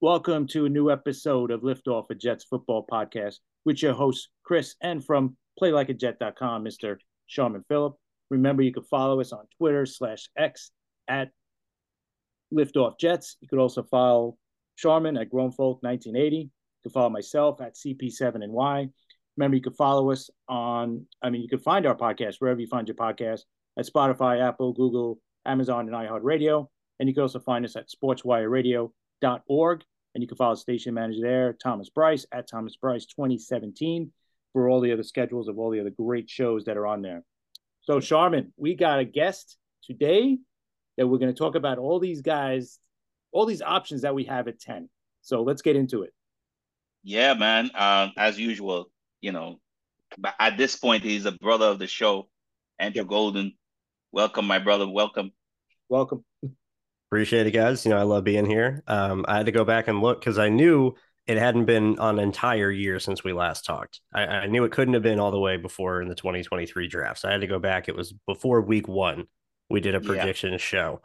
Welcome to a new episode of Liftoff, a Jets football podcast with your host, Chris, and from playlikeajet.com, Mr. Sharman Phillip. Remember, you can follow us on Twitter/X at Liftoff Jets. You could also follow Sharman at GrownFolk1980. You can follow myself at CP7NY. Remember, you can follow us you can find our podcast wherever you find your podcast at Spotify, Apple, Google, Amazon, and iHeartRadio. And you can also find us at sportswireradio.org. And you can follow the station manager there, Thomas Bryce, at Thomas Bryce 2017, for all the other schedules of all the other great shows that are on there. So, Sharman, we got a guest today that we're going to talk about all these guys, all these options that we have at 10. So let's get into it. Yeah, man. As usual, but at this point, he's a brother of the show, Andrew Golden. Welcome, my brother. Welcome. Welcome. Appreciate it, guys. I love being here. I had to go back and look because I knew it hadn't been an entire year since we last talked. I knew it couldn't have been all the way before in the 2023 draft. So I had to go back. It was before week one. We did a prediction show.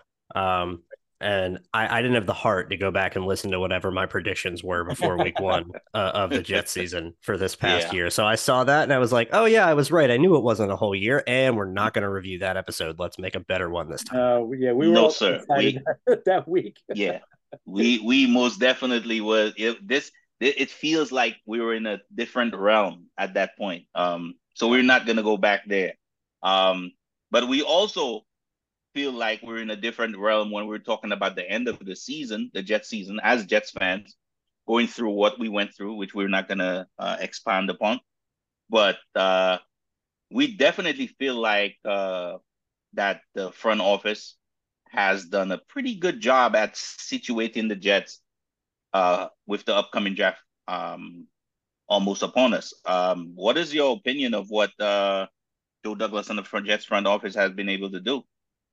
And I didn't have the heart to go back and listen to whatever my predictions were before week one of the Jets season for this past year. So I saw that and I was like, oh, yeah, I was right. I knew it wasn't a whole year. And we're not going to review that episode. Let's make a better one this time. We were no, sir. That week. Yeah, we most definitely was. It feels like we were in a different realm at that point. So we're not going to go back there. But we also feel like we're in a different realm when we're talking about the end of the season, the Jets season, as Jets fans, going through what we went through, which we're not going to expand upon. But we definitely feel like that the front office has done a pretty good job at situating the Jets with the upcoming draft almost upon us. What is your opinion of what Joe Douglas and the Jets front office has been able to do?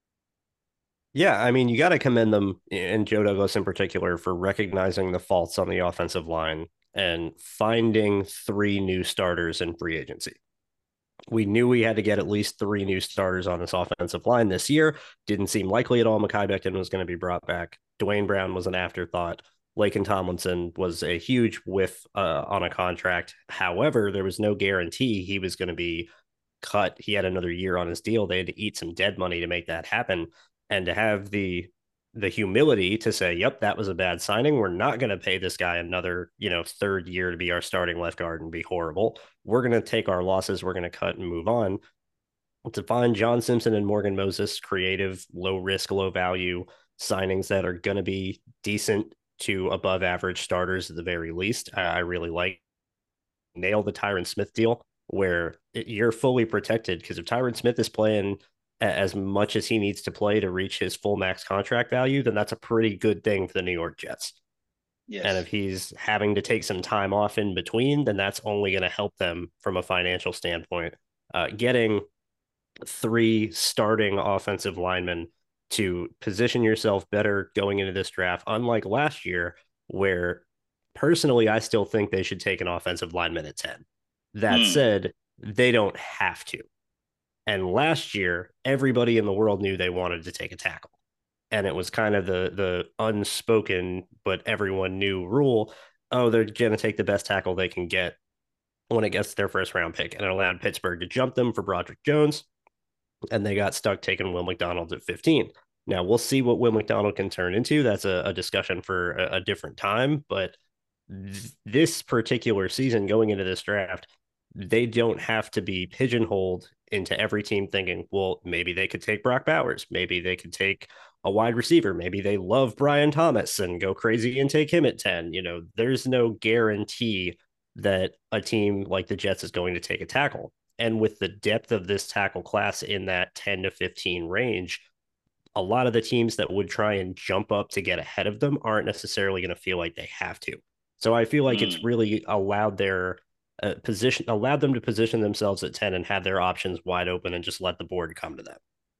Yeah, I mean, you got to commend them, and Joe Douglas in particular, for recognizing the faults on the offensive line and finding 3 new starters in free agency. We knew we had to get at least 3 new starters on this offensive line this year. Didn't seem likely at all Mekhi Becton was going to be brought back. Dwayne Brown was an afterthought. Laken Tomlinson was a huge whiff on a contract. However, there was no guarantee he was going to be cut. He had another year on his deal. They had to eat some dead money to make that happen. And to have the humility to say, yep, that was a bad signing. We're not going to pay this guy another, third year to be our starting left guard and be horrible. We're going to take our losses. We're going to cut and move on. To find John Simpson and Morgan Moses, creative, low risk, low value signings that are going to be decent to above average starters at the very least. I really like. Nail the Tyron Smith deal where you're fully protected, because if Tyron Smith is playing as much as he needs to play to reach his full max contract value, then that's a pretty good thing for the New York Jets. Yes. And if he's having to take some time off in between, then that's only going to help them from a financial standpoint. Getting 3 starting offensive linemen to position yourself better going into this draft, unlike last year, where personally I still think they should take an offensive lineman at 10. That said, they don't have to. And last year, everybody in the world knew they wanted to take a tackle. And it was kind of the unspoken, but everyone knew rule. Oh, they're going to take the best tackle they can get when it gets their first round pick. And it allowed Pittsburgh to jump them for Broderick Jones. And they got stuck taking Will McDonald at 15. Now, we'll see what Will McDonald can turn into. That's a discussion for a different time. But this particular season, going into this draft, they don't have to be pigeonholed into every team thinking, well, maybe they could take Brock Bowers. Maybe they could take a wide receiver. Maybe they love Brian Thomas and go crazy and take him at 10. There's no guarantee that a team like the Jets is going to take a tackle. And with the depth of this tackle class in that 10 to 15 range, a lot of the teams that would try and jump up to get ahead of them aren't necessarily going to feel like they have to. So I feel like it's really allowed allowed them to position themselves at 10 and have their options wide open and just let the board come to them.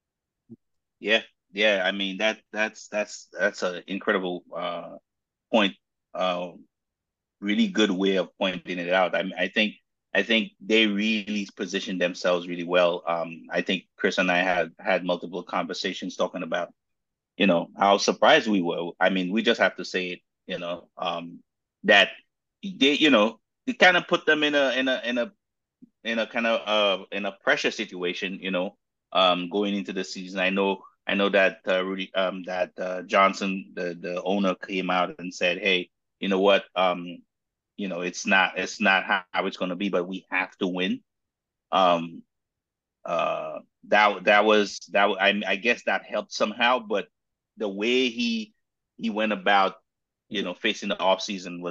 Yeah. I mean, that's an incredible point. Really good way of pointing it out. I think they really positioned themselves really well. I think Chris and I had multiple conversations talking about, how surprised we were. I mean, we just have to say it. that they kind of put them in a kind of in a pressure situation, going into the season. I know that Johnson, the owner, came out and said, "Hey, you know what? It's not how it's going to be, but we have to win." Um, I guess that helped somehow, but the way he went about, facing the off season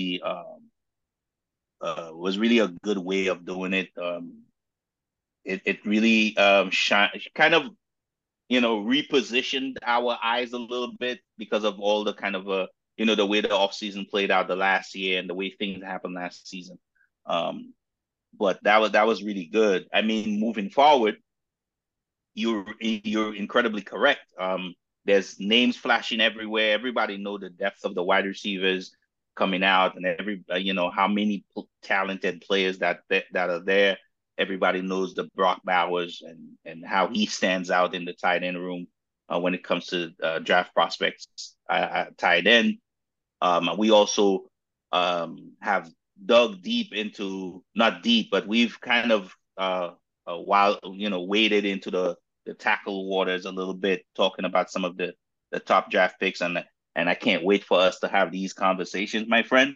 was really a good way of doing it. It really kind of repositioned our eyes a little bit because of all the kind of the way the offseason played out the last year and the way things happened last season. But that was really good. I mean, moving forward, you're incredibly correct. There's names flashing everywhere. Everybody know the depth of the wide receivers coming out, and how many talented players that are there. Everybody knows the Brock Bowers and how he stands out in the tight end room when it comes to draft prospects tight end. We also have dug deep into, not deep, but we've kind of while waded into the tackle waters a little bit, talking about some of the top draft picks, and I can't wait for us to have these conversations, my friend.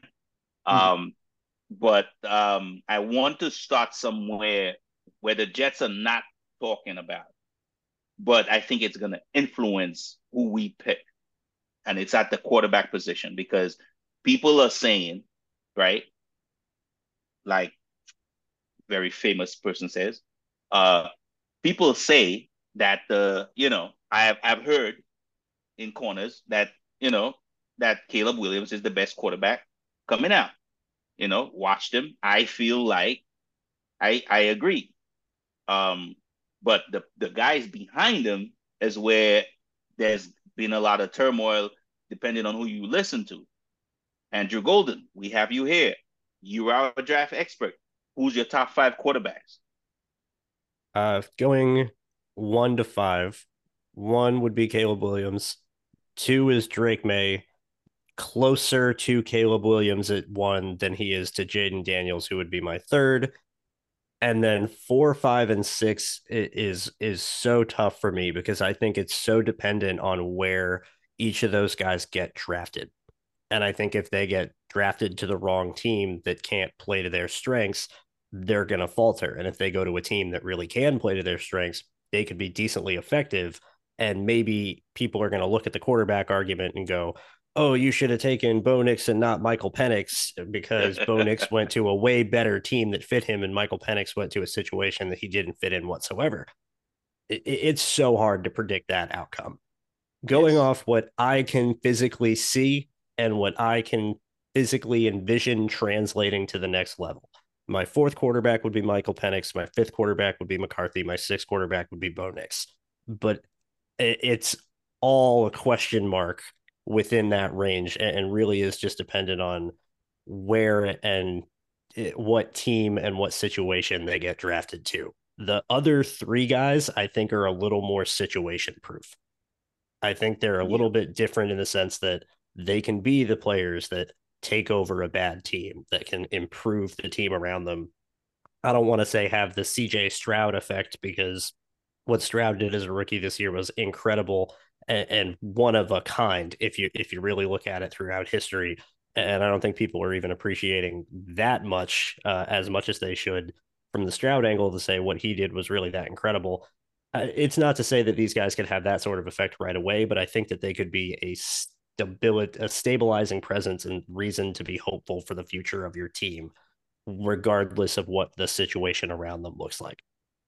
But I want to start somewhere where the Jets are not talking about, but I think it's going to influence who we pick, and it's at the quarterback position, because people are saying, right, like very famous person says, people say that I've heard in corners that that Caleb Williams is the best quarterback coming out. Watched him. I feel like I agree. But the guys behind him is where there's been a lot of turmoil, depending on who you listen to. Andrew Golden, we have you here. You are a draft expert. Who's your top 5 quarterbacks? Going 1 to 5. 1 would be Caleb Williams. 2 is Drake May. Closer to Caleb Williams at 1 than he is to Jayden Daniels, who would be my 3rd. And then 4, 5, and 6 is so tough for me, because I think it's so dependent on where each of those guys get drafted. And I think if they get drafted to the wrong team that can't play to their strengths, they're going to falter. And if they go to a team that really can play to their strengths, they could be decently effective. And maybe people are going to look at the quarterback argument and go, oh, you should have taken Bo Nix and not Michael Penix, because Bo Nix went to a way better team that fit him, and Michael Penix went to a situation that he didn't fit in whatsoever. It's so hard to predict that outcome. Going off what I can physically see and what I can physically envision translating to the next level. My 4th quarterback would be Michael Penix. My 5th quarterback would be McCarthy. My 6th quarterback would be Bo Nix. But it's all a question mark within that range, and really is just dependent on where and what team and what situation they get drafted to. The other 3 guys, I think, are a little more situation proof. I think they're a little bit different in the sense that they can be the players that take over a bad team, that can improve the team around them. I don't want to say have the CJ Stroud effect, because what Stroud did as a rookie this year was incredible and one of a kind if you really look at it throughout history. And I don't think people are even appreciating that much as much as they should from the Stroud angle, to say what he did was really that incredible. It's not to say that these guys could have that sort of effect right away, but I think that they could be a stabilizing presence and reason to be hopeful for the future of your team, regardless of what the situation around them looks like.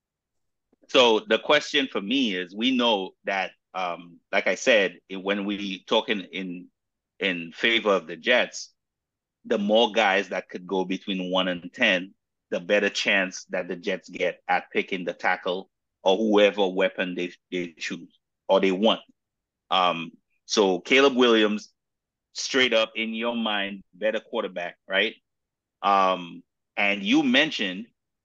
So the question for me is, we know that, like I said, when we talking in favor of the Jets, the more guys that could go between 1 and 10, the better chance that the Jets get at picking the tackle or whoever weapon they choose or they want. So Caleb Williams, straight up in your mind, better quarterback, right? And you mentioned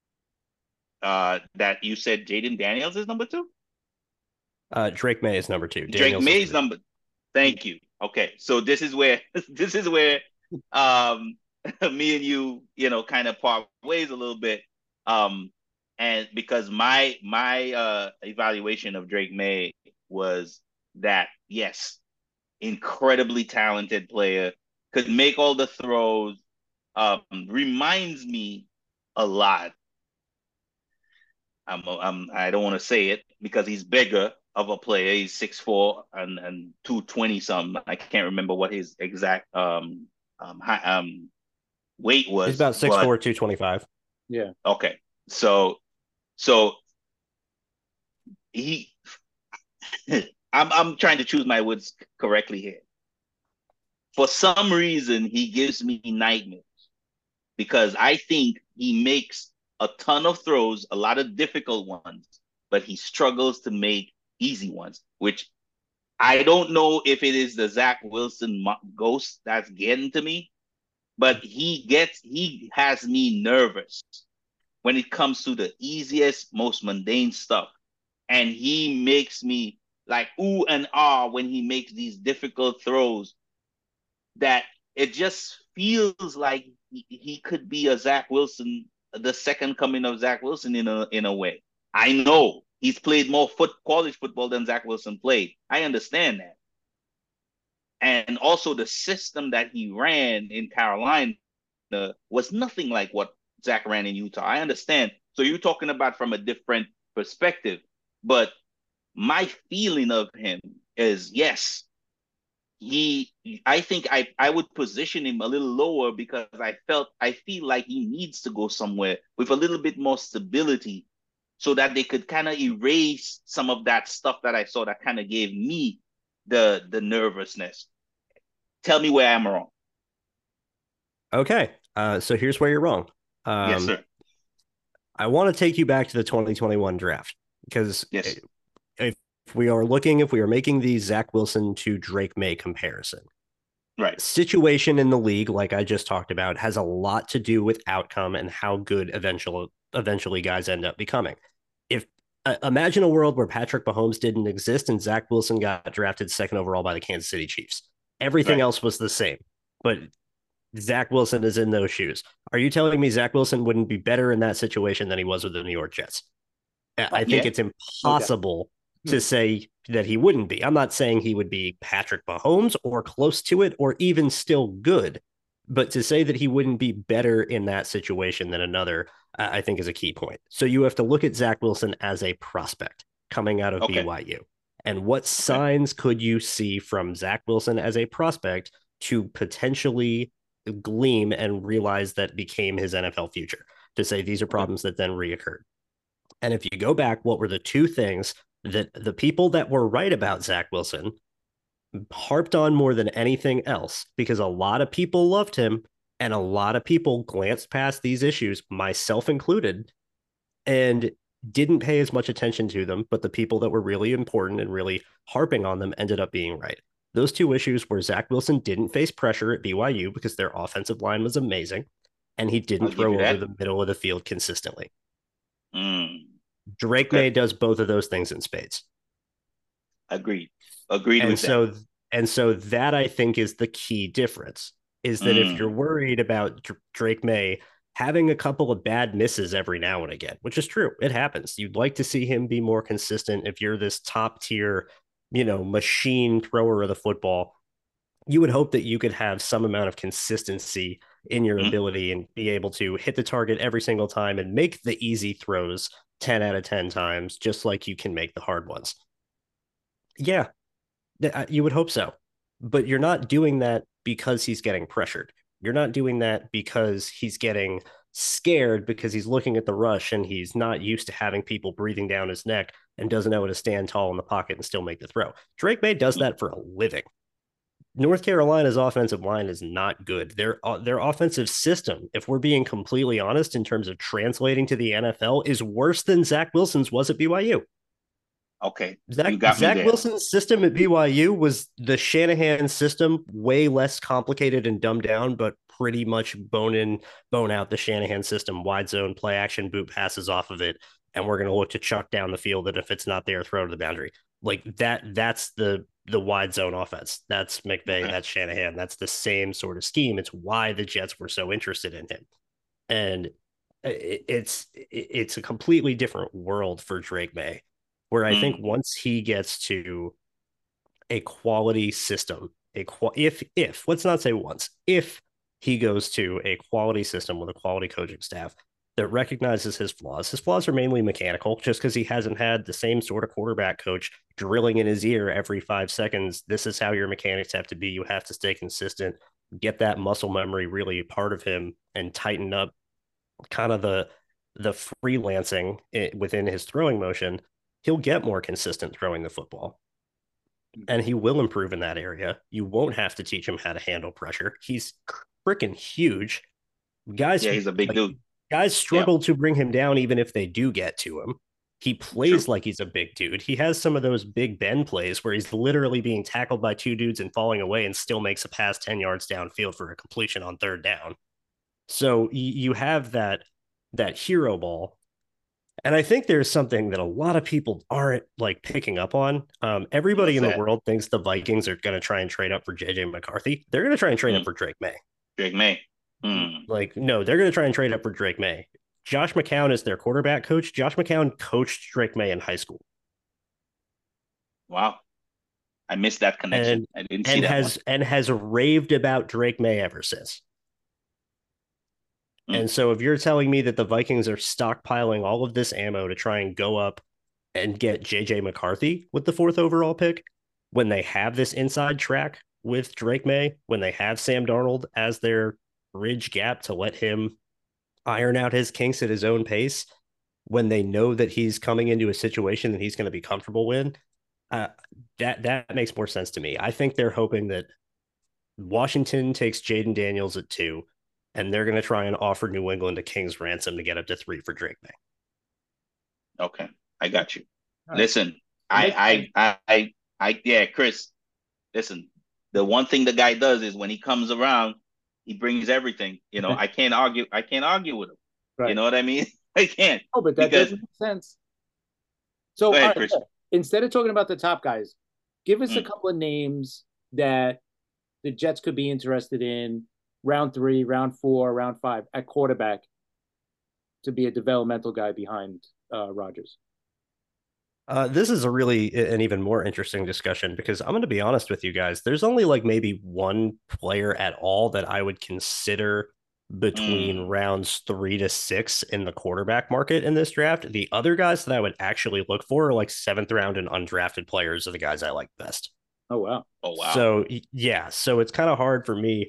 that you said Jayden Daniels is number 2? Drake May is number 2. Drake May is number. Thank you. Okay, so this is where this is where um me and you know, kind of part ways a little bit. Um and because my evaluation of Drake May was that yes, incredibly talented player, could make all the throws, reminds me a lot. I don't want to say it because he's bigger of a player. He's 6'4" and 220 something. I can't remember what his exact high, weight He's was, about but 6'4", 225. Yeah. okay. So he I'm trying to choose my words correctly here. For some reason, he gives me nightmares because I think he makes a ton of throws, a lot of difficult ones, but he struggles to make easy ones, which I don't know if it is the Zach Wilson ghost that's getting to me, but he has me nervous when it comes to the easiest, most mundane stuff. And he makes me like ooh and ah when he makes these difficult throws that it just feels like he could be a Zach Wilson, the second coming of Zach Wilson in a way. I know he's played more college football than Zach Wilson played. I understand that. And also the system that he ran in Carolina was nothing like what Zach ran in Utah. I understand. So you're talking about from a different perspective. But my feeling of him is yes, he I think I would position him a little lower because I feel like he needs to go somewhere with a little bit more stability so that they could kind of erase some of that stuff that I saw that kind of gave me the nervousness. Tell me where I'm wrong. Okay, so here's where you're wrong. Yes, sir. I want to take you back to the 2021 draft because Yes. if we are making the Zach Wilson to Drake May comparison, Right. situation in the league, like I just talked about, has a lot to do with outcome and how good eventually guys end up becoming. If imagine a world where Patrick Mahomes didn't exist and Zach Wilson got drafted second overall by the Kansas City Chiefs. Everything Right. else was the same, but Zach Wilson is in those shoes. Are you telling me Zach Wilson wouldn't be better in that situation than he was with the New York Jets? I think Yeah. it's impossible to say that he wouldn't be. I'm not saying he would be Patrick Mahomes or close to it or even still good, but to say that he wouldn't be better in that situation than another, I think is a key point. So you have to look at Zach Wilson as a prospect coming out of Okay. BYU. And what Okay. signs could you see from Zach Wilson as a prospect to potentially gleam and realize that became his NFL future? To say these are problems that then reoccurred. And if you go back, what were the two things that the people that were right about Zach Wilson harped on more than anything else? Because a lot of people loved him and a lot of people glanced past these issues, myself included, and didn't pay as much attention to them. But the people that were really important and really harping on them ended up being right. Those two issues were Zach Wilson didn't face pressure at BYU because their offensive line was amazing, and he didn't I'll give you throw over that. the middle of the field consistently. Mm. Drake Okay. May does both of those things in spades. Agreed. Agreed And with that. so that I think is the key difference is that if you're Mm. worried about Drake May having a couple of bad misses every now and again, which is true, it happens. You'd like to see him be more consistent if you're this top tier, machine thrower of the football. You would hope that you could have some amount of consistency in your Mm. ability and be able to hit the target every single time and make the easy throws 10 out of 10 times, just like you can make the hard ones. Yeah, you would hope so. But you're not doing that because he's getting pressured. You're not doing that because he's getting scared because he's looking at the rush and he's not used to having people breathing down his neck and doesn't know how to stand tall in the pocket and still make the throw. Drake May does that for a living. North Carolina's offensive line is not good. Their offensive system, if we're being completely honest, in terms of translating to the NFL, is worse than Zach Wilson's was at BYU. Okay. Zach You got me Zach there. Wilson's system at BYU was the Shanahan system, way less complicated and dumbed down, but pretty much bone in, bone out the Shanahan system, wide zone, play action, boot passes off of it, and we're going to look to chuck down the field, and if it's not there, throw to the boundary. Like that's the the wide zone offense. That's McVay, Okay. that's Shanahan. That's the same sort of scheme. It's why the Jets were so interested in him. And it's a completely different world for Drake May, where I think once he gets to a quality system, if let's not say once, if he goes to a quality system with a quality coaching staff that recognizes his flaws. His flaws are mainly mechanical, just because he hasn't had the same sort of quarterback coach drilling in his ear every 5 seconds. This is how your mechanics have to be. You have to stay consistent, get that muscle memory really a part of him, and tighten up kind of the freelancing within his throwing motion. He'll get more consistent throwing the football, and he will improve in that area. You won't have to teach him how to handle pressure. He's freaking huge. Guys, Yeah, he's a big dude. Guys struggle to bring him down even if they do get to him. He plays like he's a big dude. He has some of those Big Ben plays where he's literally being tackled by 2 dudes and falling away and still makes a pass 10 yards downfield for a completion on 3rd down. So you have that hero ball. And I think there's something that a lot of people aren't like picking up on. Everybody in the world thinks the Vikings are going to try and trade up for JJ McCarthy. They're going to try and trade up for Drake May. Drake May. Like, no, they're going to try and trade up for Drake May. Josh McCown is their quarterback coach. Josh McCown coached Drake May in high school. Wow. I missed that connection. I didn't see that and has raved about Drake May ever since. And so if you're telling me that the Vikings are stockpiling all of this ammo to try and go up and get JJ McCarthy with the 4th overall pick, when they have this inside track with Drake May, when they have Sam Darnold as their bridge gap to let him iron out his kinks at his own pace, when they know that he's coming into a situation that he's going to be comfortable in, that makes more sense to me. I think they're hoping that Washington takes Jaden Daniels at 2, and they're going to try and offer New England a king's ransom to get up to 3 for Drake May. Okay, I got you. Right. Listen, yeah, Chris. Listen, the one thing the guy does is when he comes around, he brings everything. You know, I can't argue with him. Right. You know what I mean? I can't. Oh, but that doesn't make sense. So ahead, instead of talking about the top guys, give us a couple of names that the Jets could be interested in round 3, round 4, round 5 at quarterback to be a developmental guy behind Rodgers. This is a really an even more interesting discussion because I'm going to be honest with you guys. There's only like maybe one player at all that I would consider between rounds 3 to 6 in the quarterback market in this draft. The other guys that I would actually look for are like 7th round and undrafted players are the guys I like best. Oh, wow. So, yeah. So it's kind of hard for me.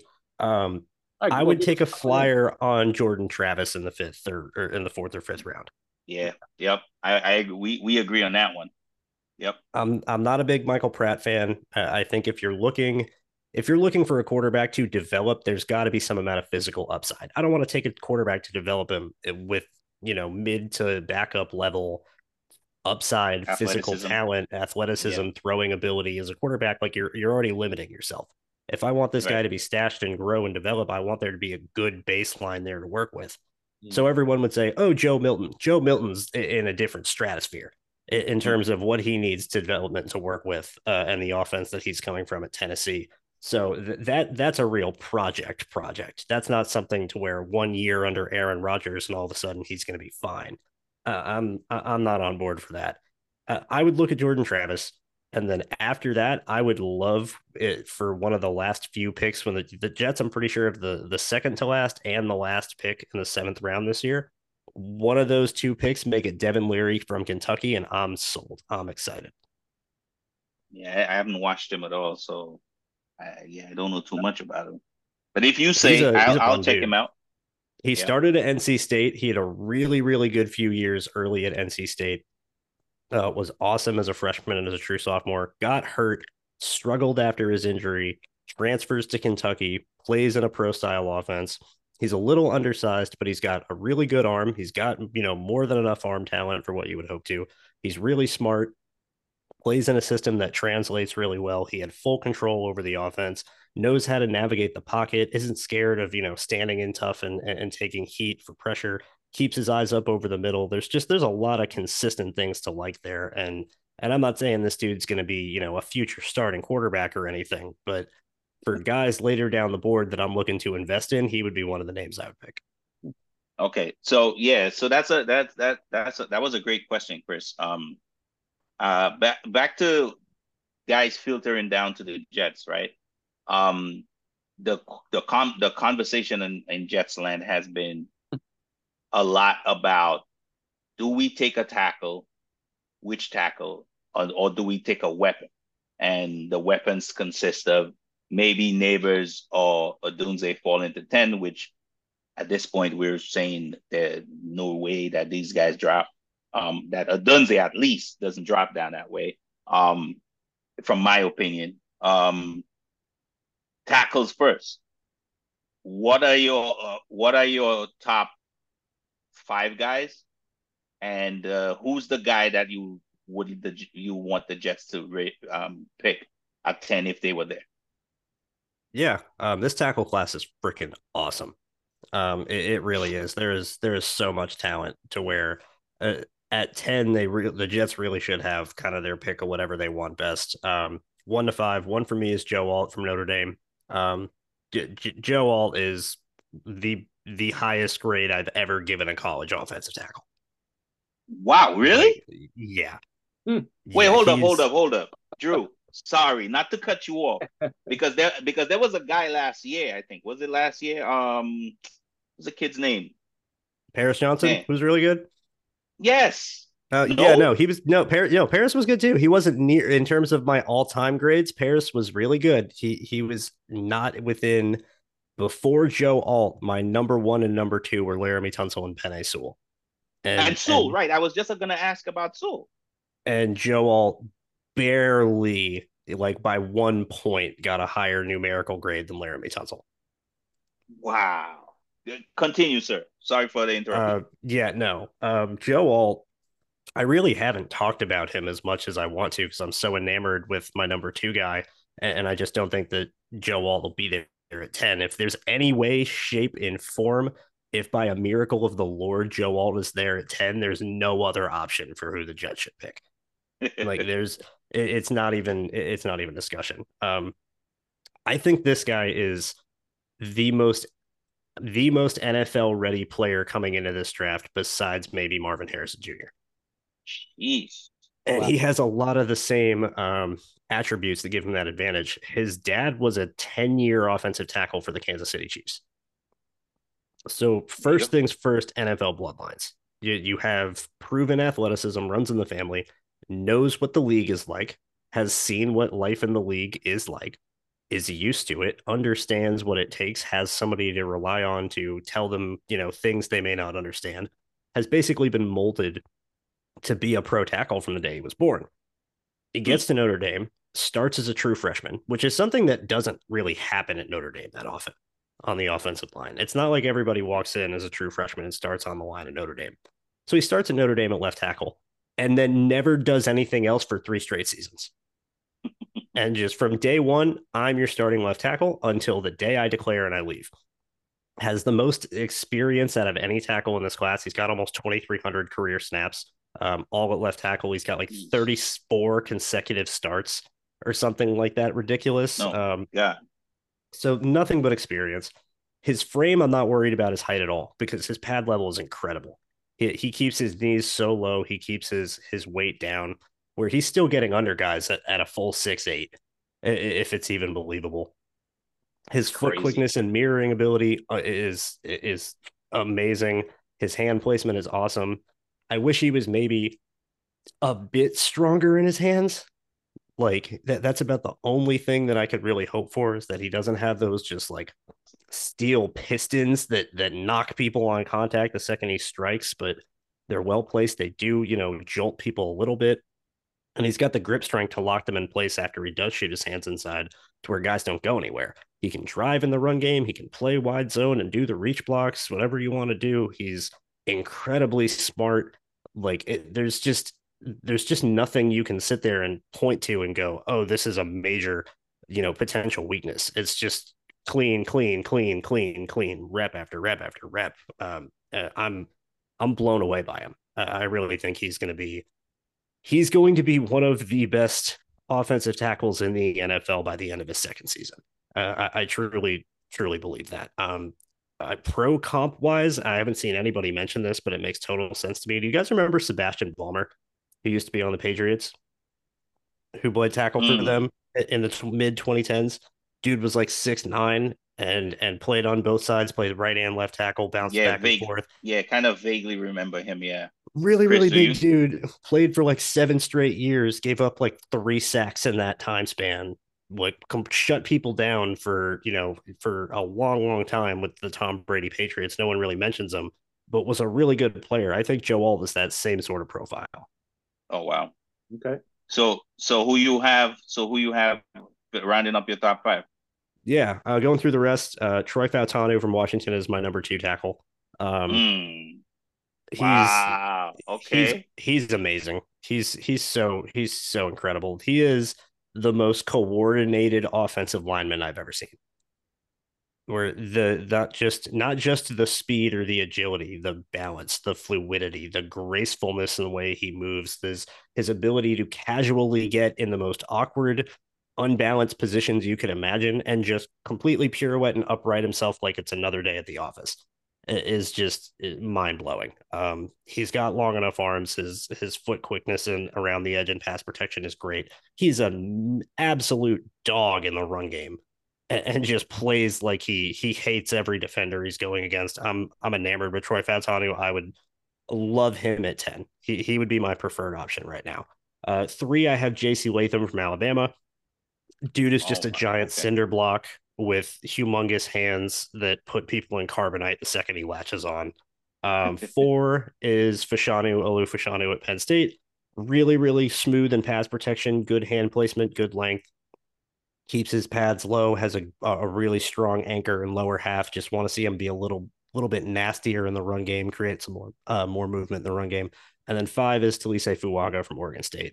I would take a flyer on Jordan Travis in the 5th or in the 4th or 5th round. Yeah. Yep. I we agree on that one. Yep. I'm not a big Michael Pratt fan. I think if you're looking for a quarterback to develop, there's got to be some amount of physical upside. I don't want to take a quarterback to develop him with, mid to backup level upside, physical talent, athleticism, throwing ability as a quarterback. Like you're already limiting yourself. If I want this guy to be stashed and grow and develop, I want there to be a good baseline there to work with. So everyone would say, oh, Joe Milton. Joe Milton's in a different stratosphere in terms of what he needs to development to work with and the offense that he's coming from at Tennessee. So that's a real project. That's not something to where 1 year under Aaron Rodgers and all of a sudden he's going to be fine. I'm not on board for that. I would look at Jordan Travis. And then after that, I would love it for one of the last few picks when the Jets, I'm pretty sure of the second to last and the last pick in the 7th round this year. One of those 2 picks, make it Devin Leary from Kentucky, and I'm sold. I'm excited. Yeah, I haven't watched him at all, so I don't know too much about him. But if you say I'll check him out. He started at NC State. He had a really, really good few years early at NC State. Was awesome as a freshman and as a true sophomore, got hurt, struggled after his injury, transfers to Kentucky, plays in a pro style offense. He's a little undersized, but he's got a really good arm. He's got, more than enough arm talent for what you would hope to. He's really smart, plays in a system that translates really well. He had full control over the offense, knows how to navigate the pocket, isn't scared of, standing in tough and taking heat for pressure. Keeps his eyes up over the middle. There's a lot of consistent things to like there. And And I'm not saying this dude's going to be, a future starting quarterback or anything, but for guys later down the board that I'm looking to invest in, he would be one of the names I would pick. Okay, so yeah, so that was a great question, Chris. Back to guys filtering down to the Jets, right? Um, the conversation in Jets land has been a lot about, do we take a tackle, which tackle, or do we take a weapon? And the weapons consist of maybe Neighbors or Odunze fall into 10, which at this point we're saying there's no way that these guys drop. That Odunze at least doesn't drop down that way. From my opinion. Tackles first. What are your top five guys? And who's the guy that you want the Jets to pick at 10 if they were there? Yeah, this tackle class is freaking awesome. It really is. There is so much talent to where at 10 the Jets really should have kind of their pick of whatever they want best. 1 to 5. One for me is Joe Alt from Notre Dame. Joe Alt is the highest grade I've ever given a college offensive tackle. Wow, really? Like, yeah. Wait, Yeah, hold up. Drew, sorry, not to cut you off. Because there was a guy last year, I think. Was it last year? What's the kid's name? Paris Johnson Man. was really good. Yes. Yeah, no, he was Paris was good too. He wasn't near in terms of my all-time grades. Paris was really good. He was not within before Joe Alt. My number 1 and number 2 were Laramie Tunsil and Penei Sewell. And Sewell, right? I was just gonna ask about Sewell. And Joe Alt barely, like by 1 point, got a higher numerical grade than Laramie Tunsil. Wow. Continue, sir. Sorry for the interruption. Yeah, no. Joe Alt, I really haven't talked about him as much as I want to because I'm so enamored with my number 2 guy. And I just don't think that Joe Alt will be there at 10. If there's any way, shape, and form, if by a miracle of the Lord Joe Alt is there at 10, there's no other option for who the Jets should pick. Like it's not even discussion. I think this guy is the most NFL ready player coming into this draft besides maybe Marvin Harrison Jr. Jeez. And he has a lot of the same attributes that give him that advantage. His dad was a 10-year offensive tackle for the Kansas City Chiefs. So first things first, NFL bloodlines. You have proven athleticism, runs in the family, knows what the league is like, has seen what life in the league is like, is used to it, understands what it takes, has somebody to rely on to tell them, things they may not understand, has basically been molded to be a pro tackle from the day he was born. He gets to Notre Dame, starts as a true freshman, which is something that doesn't really happen at Notre Dame that often on the offensive line. It's not like everybody walks in as a true freshman and starts on the line at Notre Dame. So he starts at Notre Dame at left tackle and then never does anything else for 3 straight seasons. And just from day one, I'm your starting left tackle until the day I declare and I leave. Has the most experience out of any tackle in this class. He's got almost 2,300 career snaps. All at left tackle. He's got like 34 consecutive starts or something like that. Ridiculous. Yeah. So nothing but experience. His frame, I'm not worried about his height at all because his pad level is incredible. He keeps his knees so low. He keeps his weight down where he's still getting under guys at a full 6'8", if it's even believable. His foot quickness and mirroring ability is amazing. His hand placement is awesome. I wish he was maybe a bit stronger in his hands. Like that's about the only thing that I could really hope for is that he doesn't have those just like steel pistons that knock people on contact the second he strikes, but they're well placed. They do, jolt people a little bit. And he's got the grip strength to lock them in place after he does shoot his hands inside to where guys don't go anywhere. He can drive in the run game. He can play wide zone and do the reach blocks, whatever you want to do. He's incredibly smart. Like there's just nothing you can sit there and point to and go, oh, this is a major, potential weakness. It's just clean, rep after rep after rep. I'm blown away by him. I really think he's going to be he's going to be one of the best offensive tackles in the NFL by the end of his second season. I truly, truly believe that. Pro comp wise, I haven't seen anybody mention this, but it makes total sense to me. Do you guys remember Sebastian Ballmer, who used to be on the Patriots, who played tackle for Mm. them in the mid 2010s? Dude was like 6'9" and played on both sides, played right and left tackle, bounced Yeah, back and forth. Yeah, kind of vaguely remember him. Yeah. Really, Chris, really do big you? dude. Played for like 7 straight years, gave up like 3 sacks in that time span. Like shut people down for for a long, long time with the Tom Brady Patriots. No one really mentions him, but was a really good player. I think Joe Alt is that same sort of profile. Oh wow. Okay. So who you have? So who you have rounding up your top five? Yeah, going through the rest, Troy Fautanu from Washington is my number 2 tackle. Um, Mm. he's Wow. he's Okay. he's amazing. He's so incredible. He is the most coordinated offensive lineman I've ever seen. Where the not just the speed or the agility, the balance, the fluidity, the gracefulness in the way he moves, his ability to casually get in the most awkward, unbalanced positions you could imagine and just completely pirouette and upright himself like it's another day at the office is just mind blowing. He's got long enough arms. His foot quickness and around the edge and pass protection is great. He's an absolute dog in the run game and just plays like he hates every defender he's going against. I'm enamored with Troy Fautanu. I would love him at 10. He would be my preferred option right now. 3, I have JC Latham from Alabama. Dude is just Oh a wow. giant Okay. cinder block with humongous hands that put people in carbonite the second he latches on. 4 is Fashanu Olu at Penn State. Really, really smooth in pass protection, good hand placement, good length, keeps his pads low, has a really strong anchor and lower half. Just want to see him be a little bit nastier in the run game, create some more movement in the run game. And then 5 is Talise Fuaga from Oregon State.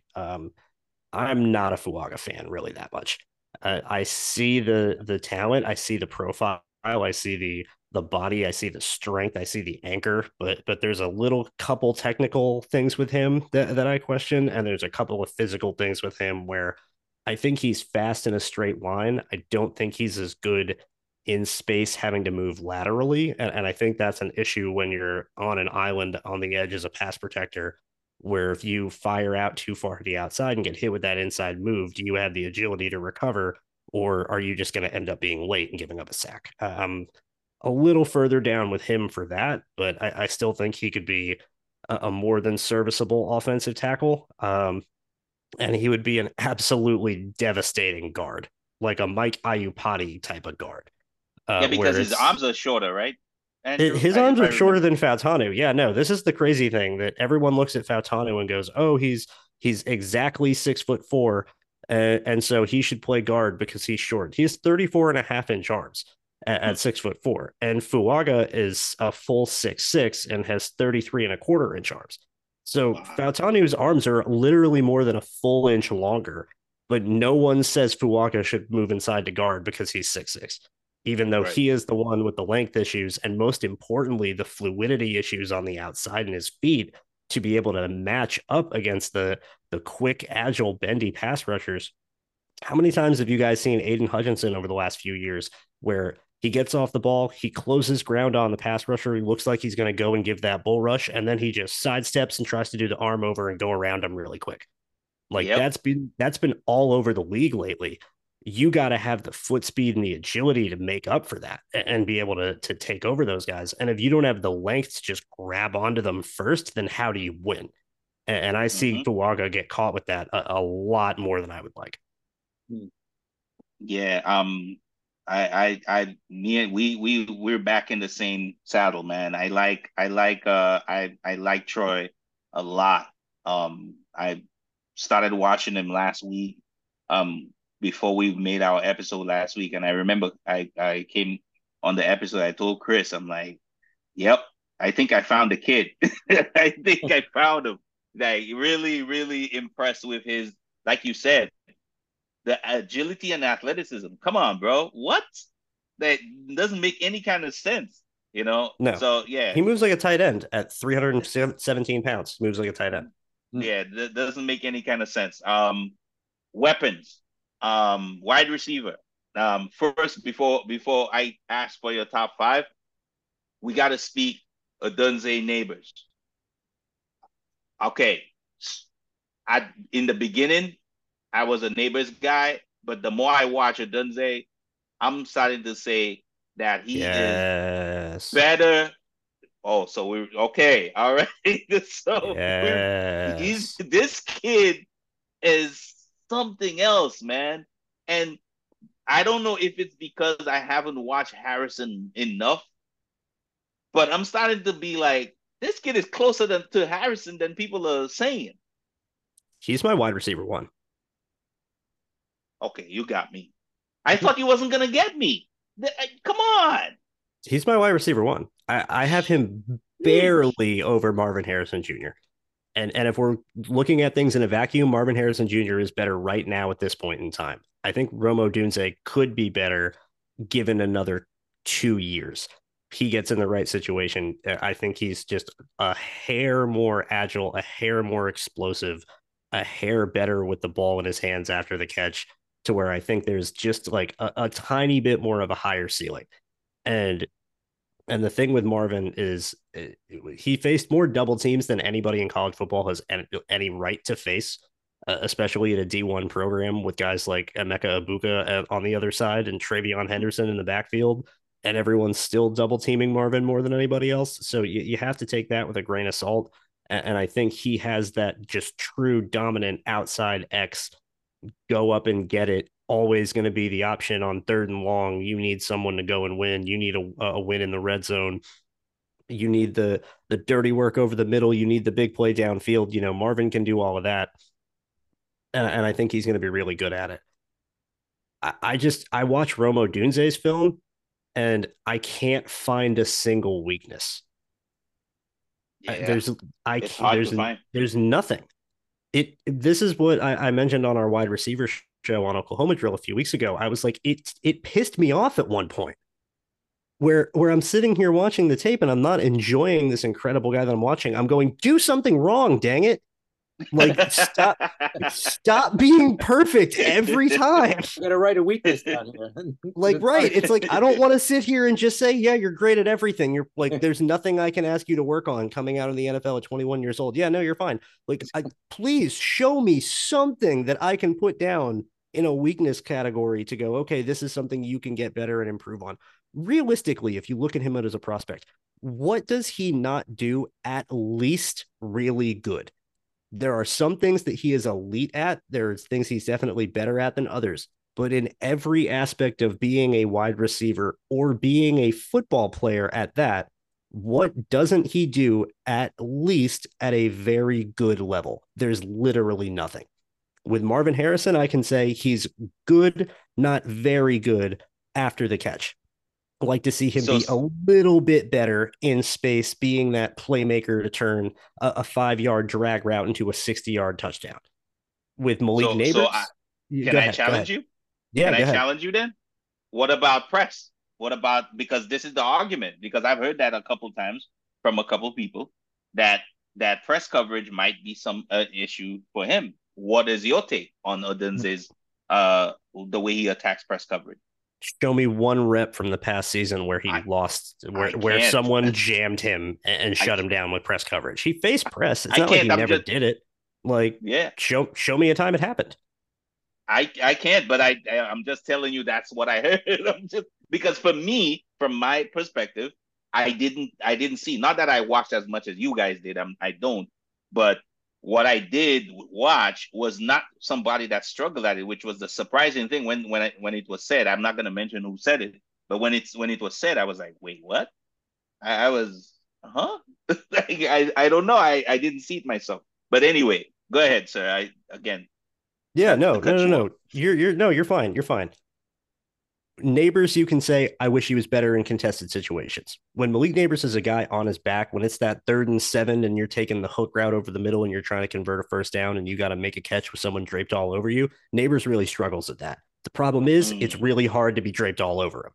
I'm not a Fuaga fan really that much. I see the talent, I see the profile, I see the body, I see the strength, I see the anchor, but there's a little couple technical things with him that I question, and there's a couple of physical things with him where I think he's fast in a straight line. I don't think he's as good in space having to move laterally. And I think that's an issue when you're on an island on the edge as a pass protector, where if you fire out too far to the outside and get hit with that inside move, do you have the agility to recover? Or are you just going to end up being late and giving up a sack? I'm a little further down with him for that, but I still think he could be a more than serviceable offensive tackle. And he would be an absolutely devastating guard, like a Mike Iupati type of guard, Yeah, where because his it's arms are shorter, right, Andrew? his If arms I are shorter remember. than Fautanu. Yeah, no, this is the crazy thing that everyone looks at Fautanu and goes, "Oh, he's exactly 6'4", and so he should play guard because he's short." He's 34 and a half inch arms at 6'4", and Fuaga is a full 6'6" and has 33 and a quarter inch arms. So Wow. Fautanu's arms are literally more than a full inch longer, but no one says Fuaga should move inside to guard because he's 6'6", even though Right. he is the one with the length issues and most importantly, the fluidity issues on the outside in his feet to be able to match up against the quick, agile, bendy pass rushers. How many times have you guys seen Aiden Hutchinson over the last few years where he gets off the ball, he closes ground on the pass rusher, he looks like he's going to go and give that bull rush, and then he just sidesteps and tries to do the arm over and go around him really quick? Like Yep. that's been all over the league lately. You got to have the foot speed and the agility to make up for that and be able to take over those guys. And if you don't have the length to just grab onto them first, then how do you win? And I see Hmm. Fuaga get caught with that a lot more than I would like. Hmm. Yeah. Me and we're back in the same saddle, man. I like Troy a lot. I started watching him last week. Um, before we made our episode last week, and I remember I came on the episode. I told Chris, I'm like, "Yep, I think I found the kid. I think I found him." Like really, really impressed with his, like you said, the agility and athleticism. Come on, bro. What? That doesn't make any kind of sense, you know? No, So yeah. he moves like a tight end at 317 pounds, moves like a tight end. Yeah, that doesn't make any kind of sense. Weapons, wide receiver. First, before I ask for your top five, we got to speak Odunze Neighbors. Okay, I in the beginning I was a Neighbors guy, but the more I watch Odunze, I'm starting to say that he is Yes. better. Oh, so we're okay. All right. So he's Yes. this kid is something else, man. And I don't know if it's because I haven't watched Harrison enough, but I'm starting to be like, this kid is closer to Harrison than people are saying. He's my wide receiver one. Okay, you got me. I thought you wasn't gonna get me. Come on. He's my wide receiver one. I have him barely over Marvin Harrison Jr. And if we're looking at things in a vacuum, Marvin Harrison Jr. is better right now at this point in time. I think Rome Odunze could be better given another 2 years. He gets in the right situation. I think he's just a hair more agile, a hair more explosive, a hair better with the ball in his hands after the catch, to where I think there's just like a tiny bit more of a higher ceiling. And and the thing with Marvin is he faced more double teams than anybody in college football has any right to face, especially at a D1 program with guys like Emeka Ibuka on the other side and Travion Henderson in the backfield. And everyone's still double teaming Marvin more than anybody else. So you have to take that with a grain of salt. And I think he has that just true dominant outside X, go up and get it, always going to be the option on third and long. You need someone to go and win. You need a win in the red zone. You need the dirty work over the middle. You need the big play downfield. Marvin can do all of that. And I think he's going to be really good at it. I watch Rome Odunze's film and I can't find a single weakness. Yeah, it's hard to find. There's nothing. This is what I mentioned on our wide receiver show on Oklahoma Drill a few weeks ago. I was like, it pissed me off at one point where I'm sitting here watching the tape and I'm not enjoying this incredible guy that I'm watching. I'm going, do something wrong, dang it. Like, stop being perfect every time. I'm gonna write a weakness down here. Like, right. It's like, I don't want to sit here and just say, yeah, you're great at everything. You're like, there's nothing I can ask you to work on coming out of the NFL at 21 years old. Yeah, no, you're fine. Like, please show me something that I can put down in a weakness category to go, okay, this is something you can get better and improve on. Realistically, if you look at him as a prospect, what does he not do at least really good? There are some things that he is elite at. There's things he's definitely better at than others. But in every aspect of being a wide receiver or being a football player at that, what doesn't he do at least at a very good level? There's literally nothing. With Marvin Harrison, I can say he's good, not very good after the catch. I like to see him be a little bit better in space, being that playmaker to turn a 5-yard drag route into a 60-yard touchdown. With Malik Neighbors, can I challenge you? Yeah, can I challenge you then? What about press? What about, because this is the argument, because I've heard that a couple times from a couple people that press coverage might be some issue for him. What is your take on Odunze's the way he attacks press coverage? Show me one rep from the past season where he lost, where someone jammed him and shut him down with press coverage. He faced press. It's not like he never did it. Like, yeah, show me a time it happened. I can't, but I'm just telling you that's what I heard. Because for me, from my perspective, I didn't see, not that I watched as much as you guys did. I don't, but what I did watch was not somebody that struggled at it, which was the surprising thing when it was said. I'm not going to mention who said it, but when it was said, I was like, wait, what? I was, huh? I don't know. I didn't see it myself. But anyway, go ahead, sir. Yeah, no. You're fine. You're fine. Neighbors, you can say, I wish he was better in contested situations. When Malik Neighbors is a guy on his back, when it's that 3rd and 7 and you're taking the hook route over the middle and you're trying to convert a first down and you got to make a catch with someone draped all over you, Neighbors really struggles at that. The problem is it's really hard to be draped all over